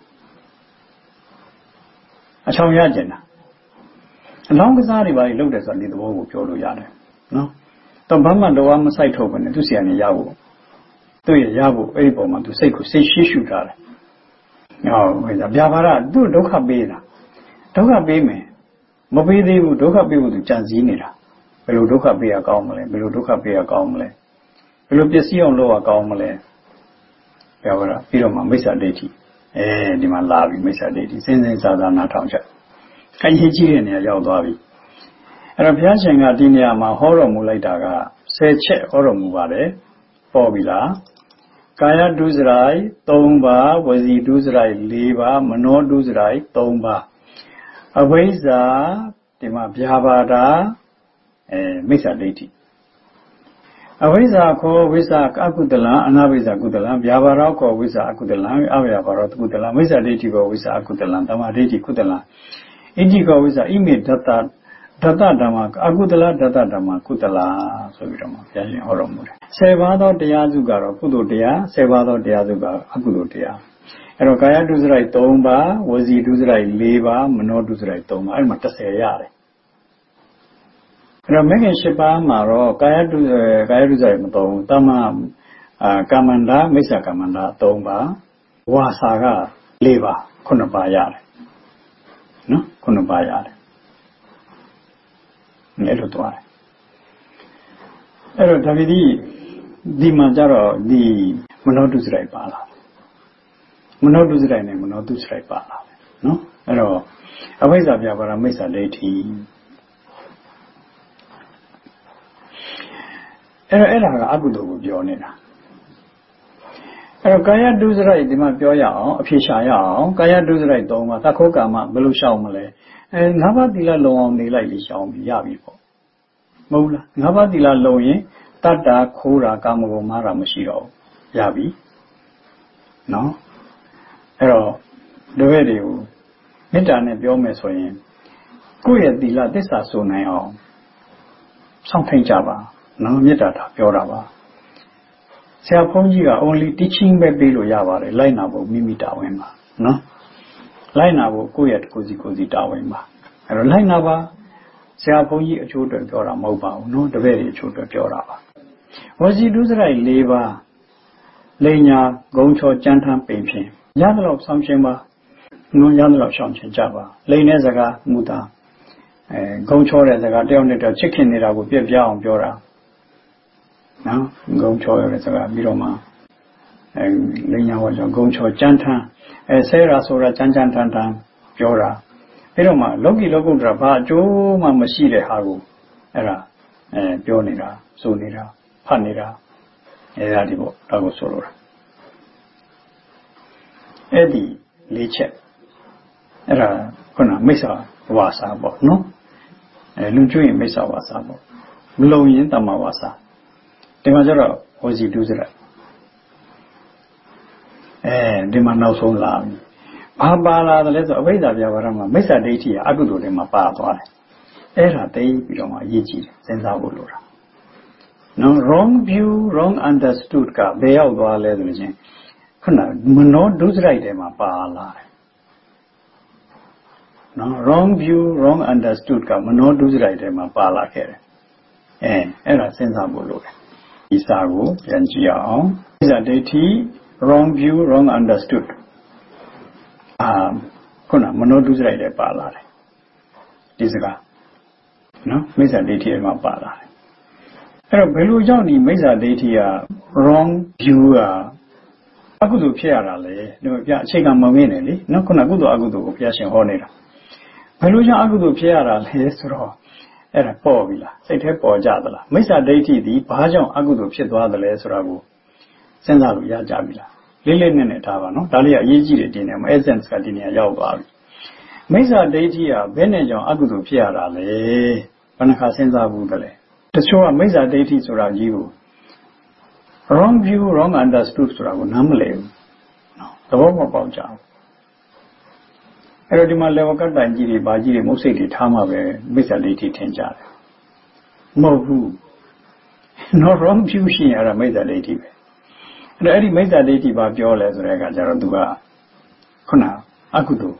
အချောင်ရကျင်တာအလောင်းကစားတွေပါလေလုပ်တယ်ဆိုတာဒီသဘောကိုပြောလို့ရတယ်နော်တော့ဘာမှတော့မဆိုင်ထုတ်ဘူးနဲ့သူဆရာနေရဖို့သူ့ရဖို့အဲ့ဒီပုံမှာသူစိတ်ကိုစိတ်ရှိရှုထားတယ်ဟုတ်ကဲ့ဗျာပါရသူ့ဒုက္ခပေးတာဒုက္ခပေးမယ်မပေးသေးဘူးဒုက္ခပေးဖို့သူကြံစည်နေတာဘယ်လိုဒုက္ခပေးရကောင်းမလဲဘယ်လိုဒုက္ခပေးရကောင်းမလဲဘယ်လိုပျက်စီးအောင်လုပ်ရကောင်းမလဲဗျာပါရပြီးတော့မှမိစ္ဆာဒိဋ္ဌိဒီမှာလာပြီမိစ္ဆာဒိဋ္ဌိစဉ်စဉ်စားစားနားထောင်ချက်ခိုင်ကြီးတဲ့နေရာရောက်သွားပြီအဲ့တော့ဘုရားရှင်ကဒီနေရာမှာဟောတော်မူလိုက်တာက10ချက်ဟောတော်မူပါတယ်ပေါ်ပြီလားကာယဒုစရိုက်3ပါးဝစီဒုစရိုက်4ပါးမနောဒုစရိုက်3ပါးအဝိဇ္ဇာဒီမှာဗျာပါဒမိစ္ဆာဒိဋ္ဌိအဝိဇ္ဇာခောဝိဇ္ဇာအကုသလံအနာဝိဇ္ဇာကုသလံဗျာပါဒခောဝိဇ္ဇာအကုသလံအဝိယပါဒကုသလံမိစ္ဆာဒိဋ္ဌိခောဝိဇ္ဇာအကုသလံတမ္မာဒိဋ္ဌိကုသလံဣတိခောဝိဇ္ဇာဣမေဒတ္တဓမ္မအကုသလဒတ္တဓမ္မကုသလဆိုပြီးတော့ဘုရားရှင်ဟောတော်မူတယ်10ပါးသောတရားစုကတော့ကုသိုလ်တရား10ပါးသောတရားစုကအကုသိုလ်တရားအဲ့တော့ကာယဒုစရိုက်3ပါးဝစီဒုစရိုက်4ပါးမနောဒုစရိုက်3ပါးအဲ့မှာ30ရတယ်အဲ့တော့မဂ္ဂင်10ပါးမှာတော့ကာယဒုစရိုက်မသုံးဘူးတမ္မာကမ္မန္တာမိစ္ဆာကမ္မန္တာ3ပါးဝါစာက4ပါး9ပါးရတယ်နော်9ပါးရတယ်အဲ့လိုသွားတယ်အဲ့တော့ဒါပေမဲ့ဒီမှာကျတော့ဒီမနောဒုစရိုက်ပါလာမနောဒုစရိုက်နဲ့မနောဒုစရိုက်ပါလာတယ်နော်အဲ့တော့အဝိဇ္ဇာပြပါရမိစ္ဆာဒိဋ္ဌိအဲ့ဒါကအကုသိုလ်ကိုပြောနေတာအဲ့တော့ကာယဒုစရိုက်ဒီမှာပြောရအောင်အဖြေရှာရအောင်ကာယဒုစရိုက်3ပါးသက္ခောကာမဘယ်လိုရှောင်မလဲ5ပါးသီလလုံအောင်နေလိုက်ပြီးရှောင်ပြီးရပြီပေါ့မဟုတ်လား5ပါးသီလလုံရင်တတ္တာခိုးတာကာမဂုဏ်မာတာမရှိတော့ရပြီနော်အဲ့တော့ဒီဘက်တွေကိုမေတ္တာနဲ့ပြောမယ်ဆိုရင်ကိုယ့်ရဲ့သီလသစ္စာဆိုနိုင်အောင်စောင့်ထိုင်ကြပါနော်မေတ္တာတာပြောတာပါဆရာဘုန်းကြီးက only teaching ပဲပေးလို့ရပါတယ်လိုက်နာဖို့မိမိတာဝန်ပါနော်လိုက်နာဖို့ကိုယ့်ရဲ့ကိုယ်စီတာဝန်ပါအဲ့တော့လိုက်နာပါဆရာဘုန်းကြီးအချိုးအတွက်ပြောတာမဟုတ်ပါဘူးနော်တပည့်တွေအချိုးအတွက်ပြောတာပါဝစီဒုစရိုက်4ပါးလိန်ညာဂုံချောကြမ်းထမ်းပိန်ဖြင့်ရသလောက်ဆောင်ခြင်းပါနော်ရသလောက်ရှောင်ခြင်းကြပါလိန်တဲ့စကားမူတာဂုံချောတဲ့စကားတယောက်နဲ့တယောက်ချစ်ခင်နေတာကိုပြက်ပြအောင်ပြောတာနော်ဂုံချောရတဲ့စကားပြီးတော့မှလိန်ညာဝါကြောင့်ဂုံချောကြမ်းထမ်းဆဲရာဆိုတာကြမ်းထမ်းပြောတာပြီးတော့မှလောကီလောကုတ္တရာဘာအကျိုးမှမရှိတဲ့ဟာကိုအဲ့ဒါပြောနေတာဆိုနေတာဖတ်နေတာအဲ့ဒါဒီပေါ့ဒါကိုဆိုလိုတာအဲ့ဒီ၄ချက်အဲ့ဒါခုနမိစ္ဆာဝါစာပေါ့နော်လူကျွရင်မိစ္ဆာဝါစာပေါ့မလုံရင်တမ္မာဝါစာဒီမှာကျတော့ဝစီဒုစရိုက်ဒီမှာနောက်ဆုံးလာပြီဘာပါလာတယ်လဲဆိုအဝိဇ္ဇာပြဘာရမှာမိစ္ဆာဒိဋ္ဌိကအကုသိုလ်တွေမှာပါသွားတယ်အဲ့ဒါသိပြီးတော့မှအရေးကြီးတယ်စဉ်းစားဖို့လိုတာနော် wrong view wrong understood ကဘယ်ရောက်သွားလဲဆိုလို့ချင်းခုနမနောဒုစရိုက်တွေမှာပါလာတယ်နော် wrong view wrong understood ကမနောဒုစရိုက်တွေမှာပါလာခဲ့တယ်အဲ့ဒါစဉ်းစားဖို့လိုတယ်ဒီစာကိုပြန်ကြည့်အောင်မိစ္ဆာဒိဋ္ဌိ wrong view wrong understood ခုနမနောဒုစရိုက်တွေပါလာတယ်ဒီစကားနော်မိစ္ဆာဒိဋ္ဌိမှာပါလာတယ်အဲ့တော့ဘယ်လိုကြောင့်ဒီမိစ္ဆာဒိဋ္ဌိက wrong view ကအကုသိုလ်ဖြစ်ရတာလဲဒီမှာပြအခြေခံမမင်းနဲ့လေနော်ခုနကုသိုလ်အကုသိုလ်ကိုဘုရားရှင်ဟောနေတာဘယ်လိုကြောင့်အကုသိုလ်ဖြစ်ရတာလဲဆိုတော့အဲ့ဒါပေါ်ပြီလားစိတ်ထဲပေါ်ကြသလားမိစ္ဆာဒိဋ္ဌိဒီဘာကြောင့်အကုသိုလ်ဖြစ်သွားသလဲဆိုတာကိုစဉ်းစားလို့ရကြပြီလားလေးလေးနက်နက်ထားပါနော်ဒါလေးကအရေးကြီးတယ်ဒီနေရာမှာ essence ကဒီနေရာရောက်သွားပြီမိစ္ဆာဒိဋ္ဌိကဘယ်နဲ့ကြောင့်အကုသိုလ်ဖြစ်ရတာလဲဘယ်နှခါစဉ်းစားဘူးတလဲတချို့ကမိစ္ဆာဒိဋ္ဌိဆိုတာကြီးကို wrong view wrong understood ဆိုတာကိုနားမလည်ဘူးနော်သဘောမပေါက်ကြဘူးအဲ့တော့ဒီမှာ level ကတ္တန်ကြီးတွေဘာကြီးတွေမုတ်စိတ်တွေထားမှပဲမိစ္ဆာဒိဋ္ဌိထင်ကြတယ်မဟုတ်ဘူး no wrong view ရှိရင်အဲ့ဒါမိစ္ဆာဒိဋ္ဌိပဲအဲ့ဒီမိစ္ဆာဒိဋ္ဌိဘာပြောလဲဆိုတဲ့အခါကျတော့သူကခုနအကုသိုလ်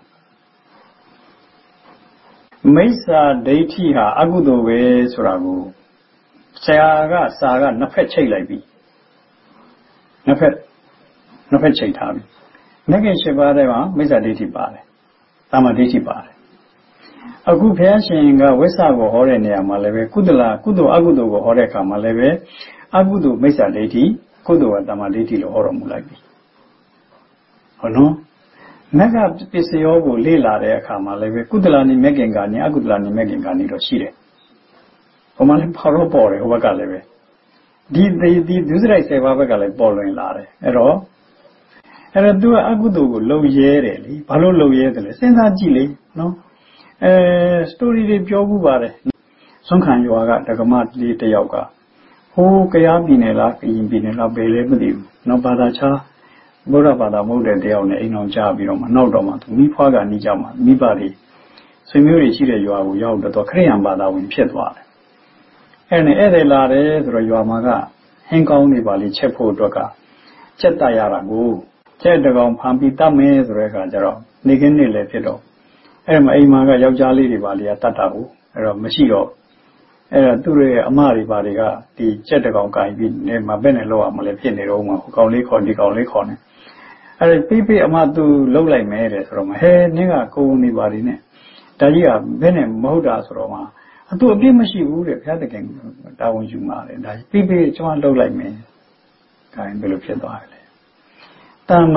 မိစ္ဆာဒိဋ္ဌိဟာအကုသိုလ်ပဲဆိုတာကိုဆရာကစာကနှစ်ဖက်ချိတ်လိုက်ပြီနှစ်ဖက်ချိတ်ထားပြီမဂ္ဂင်၈ပါးထဲမှာမိစ္ဆာဒိဋ္ဌိပါတယ်တမ္မာဒိဋ္ဌိပါတယ်အခုဘုရားရှင်ကဝိသကိုဟောတဲ့နေရာမှာလည်းပဲကုသလကုသိုလ်အကုသိုလ်ကိုဟောတဲ့အခါမှာလည်းပဲအကုသိုလ်မိစ္ဆာဒိဋ္ဌိကုသိုလ်ကတမ္မာဒိဋ္ဌိလို့ဟောတော်မူလိုက်ပြီဟုတ်နော်မဂ္ဂပစ္စယောကိုလေ့လာတဲ့အခါမှာလည်းပဲကုသလနိမဂ္ဂင်ကနေအကုသလနိမဂ္ဂင်ကနေတော့ရှိတယ်ဟိုမှာလည်းပေါ်တော့ပေါ်တယ်ဟိုဘက်ကလည်းပဲဒီဒုစရိုက်7ပါးဘက်ကလည်းပေါ်လွင်လာတယ်အဲ့တော့သူကအကုသိုလ်ကိုလုံရဲတယ်လေဘာလို့လုံရဲတယ်လဲစဉ်းစားကြည့်လေနော်စတိုရီတွေပြောမှုပါတယ်ဆွမ်းခံရွာကဒကမလေးတစ်ယောက်ကဟိုကရားပြည်နယ်လားကရင်ပြည်နယ်လားဘယ်လဲမသိဘူးနောက်ဘာသာခြားဘုရားဘာသာမဟုတ်တဲ့တယောက်နဲ့အိမ်အောင်ကြားပြီးတော့မှနောက်တော့မှသူမိဖွားကနေကြမှာမိဘတွေဆွေမျိုးတွေရှိတဲ့ရွာကိုရောက်တော့ခရစ်ယာန်ဘာသာဝင်ဖြစ်သွားတယ်အဲ့နဲ့လာတယ်ဆိုတော့ရွာမှာကဟင်းကောင်းတွေပါလေချက်ဖို့အတွက်ကချက်တရတာကိုချက်တကောင်ဖန်ပြီးတတ်မယ်ဆိုတဲ့အခါကျတော့နေခင်းနေလည်းဖြစ်တော့အဲ့မှာအိမ်မှာကယောက်ျားလေးတွေပါလေတတ်တာကိုအဲ့တော့မရှိတော့အဲ့တော့သူ့ရဲ့အမတွေပါတွေကဒီချက်တကောင်ကိုင်ပြီးနေမှာပဲနဲ့လောက်အောင်မလဲဖြစ်နေတော့မှဟိုကောင်လေးခေါ်ဒီကောင်လေးခေါ်နေအဲ့ဒါပြီးအမသူလှုပ်လိုက်မယ်တဲ့ဆိုတော့ဟဲနင်းကကိုယ်နေပါလိမ့်နဲ့ဒါကြီးကဘယ်နဲ့မဟုတ်တာဆိုတော့မှသူအပြစ်မရှိဘူးတဲ့ဘုရားသခင်တာဝန်ယူမှာလေဒါပြီးကျွန်တော်လှုပ်လိုက်မယ်ခိုင်းဘယ်လိုဖြစ်သွားလဲတာမန်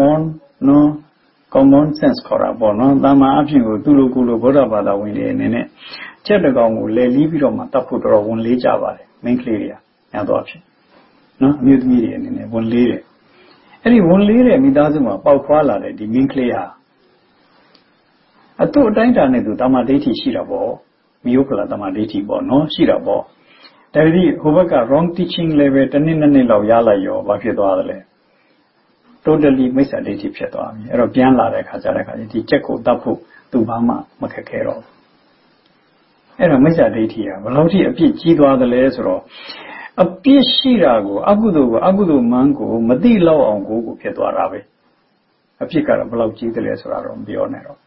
common sense ခေါ်တာပေါ့နော်တာမန်အဖြစ်ကိုသူ့လိုကိုလိုဗုဒ္ဓဘာသာဝင်တွေအနေနဲ့ချက်တကောင်ကိုလဲလီးပြီးတော့မှတတ်ဖို့တော်ဝန်လေးကြပါတယ်မိန်းကလေးတွေကညတော့ဖြစ်နော်အမျိုးသမီးတွေအနေနဲ့ဝန်လေးတယ်အဲ့ဒီဝန်လေးတဲ့မိသားစုမှာပေါက်ဖွာလာတဲ့ဒီမိန်းကလေးဟာအတူအတိုင်းတာနဲ့သူတမ္မာဒိဋ္ဌိရှိတာပေါ့မိယုပလတမ္မာဒိဋ္ဌိပေါ့နော်ရှိတာပေါ့ဒါပေမဲ့ဟိုဘက်က wrong teaching level တစ်နှစ်လောက်ရလိုက်ရောဘာဖြစ်သွားသလဲ totally မိစ္ဆာဒိဋ္ဌိဖြစ်သွားပြီအဲ့တော့ပြန်လာတဲ့အခါကျတဲ့အခါဒီချက်ကိုတတ်ဖို့သူဘာမှမခက်ခဲတော့အဲ့တော့မိစ္ဆာဒိဋ္ဌိကဘယ်လောက်ထိအပြစ်ကြီးသွားသလဲဆိုတော့အပြစ်ရှိတာကိုအကုသိုလ်မှန်းကိုမသိလောက်အောင်ကိုဖြစ်သွားတာပဲအပြစ်ကတော့ဘယ်လောက်ကြီးသလဲဆိုတာတော့မပြောနဲ့တော့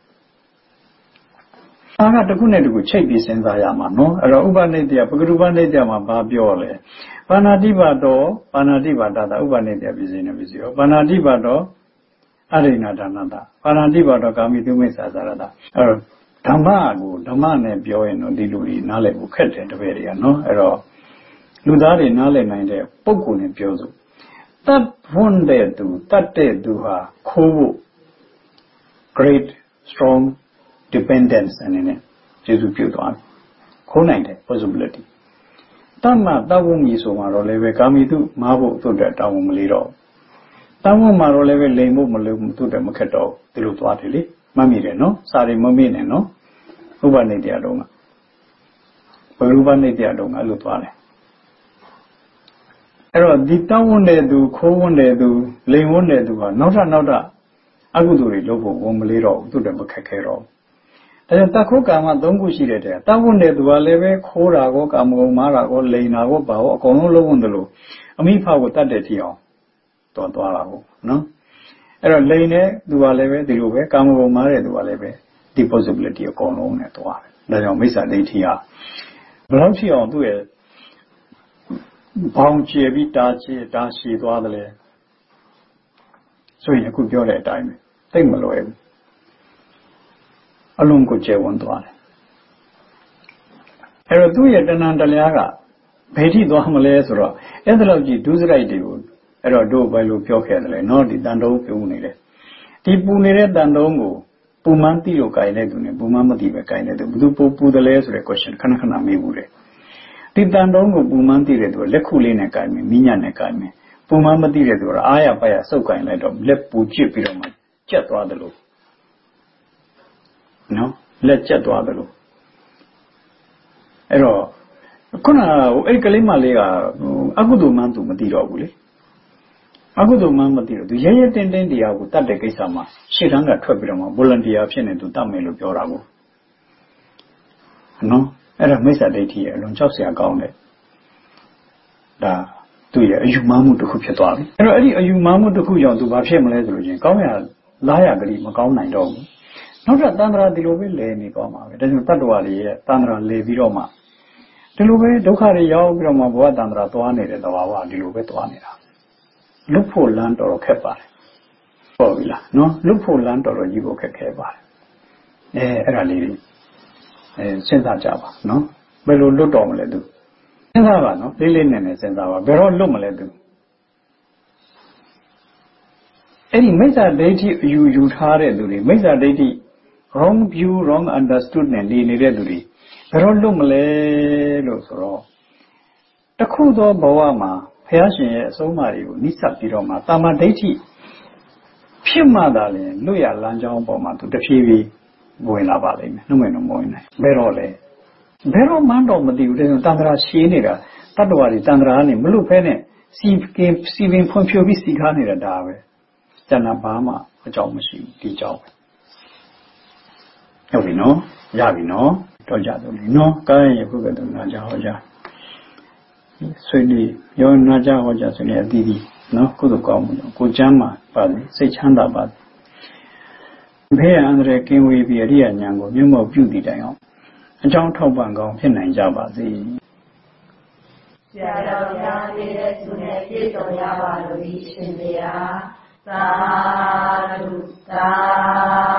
အားကတစ်ခုနဲ့တစ်ခုချိတ်ပြီးစဉ်းစားရမှာနော်အဲ့တော့ဥပနိတ္တပဂရုပနိတ္တမှာဘာပြောလဲပါဏာတိပါတောပါဏာတိပါဒတာဥပနိတ္တပစ္စည်းနဲ့ပစ္စည်းရောပါဏာတိပါတောအရိဏဒါနတာပါဏာတိပါတောကာမိတုမိစ္ဆာသရတာအဲ့တော့ဓမ္မကိုဓမ္မနဲ့ပြောရင်တော့ဒီလူတွေနားလည်ဖို့ခက်တယ်တပည့်တွေကနော်အဲ့တော့လူသားတွေနားလည်နိုင်တဲ့ပုဂ္ဂိုလ်နဲ့ပြောစို့တတ်ဖွန်းတဲ့သူတတ်တဲ့သူဟာခိုးဖို့ great strong dependence အနေနဲ့ကျေစုပြုသွားတယ်ခိုးနိုင်တဲ့ possibility တမ္မာတဝုံကြီးဆိုမှတော့လည်းပဲကာမိတုမာဖို့သူ့တဲ့တောင်းဝန်မလေးတော့တဝုံမှာတော့လည်းပဲလိမ်ဖို့မလို့သူ့တဲ့မခက်တော့ဒီလိုသွားတယ်လေမှတ်မိတယ်နော်စာတွေမမေ့နဲ့နော်ဥပနိတ္တတုံးကဘယ်ဥပနိတ္တတုံးကအဲ့လိုသွားတယ်အဲ့တော့ဒီတောင်းဝန်တဲ့သူခိုးဝန်တဲ့သူလိန်ဝန်တဲ့သူကနောက်ထပ်အကုသိုလ်တွေလုပ်ဖို့ဝန်မလေးတော့ဘူးသူတည်းမခက်ခဲတော့ဒါကြောင့်တခိုးကာမ၃ခုရှိတဲ့တဲ့တောင်းဝန်တဲ့သူကလည်းပဲခိုးတာကောကာမဂုဏ်မာတာကောလိန်တာကောဘာကောအကုန်လုံးလုပ်ဝန်တယ်လို့အမိဖကိုတတ်တဲ့ထီအောင်တော်သွားတာဟုတ်နော်အဲ့တော့လိန်တဲ့သူကလည်းပဲဒီလိုပဲကာမဂုဏ်မာတဲ့သူကလည်းပဲဒီ possibility အကုန်လုံးနဲ့သွားတယ်ဒါကြောင့်မိစ္ဆာဒိဋ္ဌိကဘယ်လောက်ရှိအောင်သူ့ရဲ့ဘောင်ကျပြီးတာရှည်သွားတယ်လေဆိုရင်အခုပြောတဲ့အတိုင်းပဲသိမလွယ်ဘူးအလုံးကိုကျယ်ဝန်းသွားတယ်အဲ့တော့သူ့ရဲ့တဏ္ဍာတရားကဘယ်ထိသွားမလဲဆိုတော့အဲ့ဒါလောက်ကြီးဒုစရိုက်တွေကိုအဲ့တော့တို့ဘယ်လိုပြောခဲ့တယ်လဲနော်ဒီတန်တုံးပြုံးနေတယ်ဒီပူနေတဲ့တန်တုံးကိုပူမှန်းသိလို့ကြိုင်တဲ့သူနဲ့ပူမှန်းမသိပဲကြိုင်တဲ့သူဘယ်သူပူတယ်လဲဆိုတဲ့ question ခဏမေးဘူးလေဒီတန်တုံးကိုပူမှန်းသိတဲ့သူကလက်ခုလေးနဲ့ကြိုင်မယ်မိညာနဲ့ကြိုင်မယ်ပူမှန်းမသိတဲ့သူကအားရပါရစုပ်ကြိုင်လိုက်တော့လက်ပူကျစ်ပြီးတော့မှကျက်သွားတယ်လို့နော်လက်ကျက်သွားတယ်လို့အဲ့တော့ခုနကအဲ့ကလေးမလေးကအကုသိုလ်မှန်းသူမသိတော့ဘူးလေအကုသိုလ်မှန်းမသိတော့သူရဲရဲတင်းတင်းတရားကိုတတ်တဲ့ကိစ္စမှာရှေ့တန်းကထွက်ပြီးတော့မှ volunteer ဖြစ်နေသူတတ်မယ်လို့ပြောတာကိုနော်အဲ့ဒါမိစ္ဆာဒိဋ္ဌိရဲ့အလွန်ကြောက်စရာကောင်းတယ်ဒါသူ့ရဲ့အယူမှားမှုတစ်ခုဖြစ်သွားပြီအဲ့တော့အဲ့ဒီအယူမှားမှုတစ်ခုကြောင့်သူဘာဖြစ်မလဲဆိုလို့ချင်းကောင်းရလားရကလေးမကောင်းနိုင်တော့ဘူးနောက်ထပ်တန်ត្រာဒီလိုပဲလဲနေသွားမှာပဲဒါကြောင့်တတ္တဝါတွေရဲ့တန်ត្រာလဲပြီးတော့မှဒီလိုပဲဒုက္ခတွေရောက်ပြီးတော့မှဘဝတန်ត្រာသွားနေတဲ့သဘာဝဒီလိုပဲသွားနေတာလွတ်ဖို့လမ်းတော်ခက်ပါတယ်ဟုတ်ပြီလားနော်လွတ်ဖို့လမ်းတော်ကြီးကိုခက်ခဲပါတယ်အဲ့ဒါလေးစဉ်းစားကြပါနော်ဘယ်လိုလွတ်တော်မလဲသူစဉ်းစားပါနော်လေးနဲ့စဉ်းစားပါဘယ်တော့လွတ်မလဲသူအဲ့ဒီမိစ္ဆာဒိဋ္ဌိအယူထားတဲ့သူတွေမိစ္ဆာဒိဋ္ဌိ wrong view wrong understood နဲ့နေနေတဲ့သူတွေဘယ်တော့လွတ်မလဲလို့ဆိုတော့တခုသောဘဝမှာဘုရားရှင်ရဲ့အဆုံးအမတွေကိုနိစ္စပြီးတော့မှတာမဒိဋ္ဌိဖြစ်မှသာလေလွတ်ရလမ်းကြောင်းပေါ်မှာသူတဖြည်းဖြည်းဝင်လာပါလိမ့်မယ်နှုတ်မဲ့တော့မဝင်နိုင်ဘယ်တော့လဲဘယ်တော့မှတော့မသိဘူးတဲ့တန်ត្រာရှင်းနေတာတတ္တဝါတွေတန်ត្រာကနေမလွတ်ဖဲနဲ့စီပင်ဖွံ့ဖြိုးပြီးစီထားနေတာဒါပဲကျန်တာဘာမှအကြောင်းမရှိဘူးဒီကြောင်းဟုတ်ပြီနော်ရပြီနော်တော့ကြတယ်နော်ကာယယခုကတည်းကနာကြဟောကြဆွေးနွေးရောနာကြဟောကြဆွေးနွေးအသီးသီးနော်ကုသိုလ်ကောင်းမှုကိုကျမ်းမှာပါလိစိတ်ချမ်းသာပါဘေးရန်အန္တရာယ်ကင်းဝေးပြီးအရိယာဉာဏ်ကိုမြတ်မောပြုတည်တိုင်အောင်အကြောင်းထောက်ပံ့ကောင်းဖြစ်နိုင်ကြပါစေဆရာတော်များနေတဲ့သူနဲ့ပြည့်စုံရပါလို့ရှင်ဗျာသာဓုသာ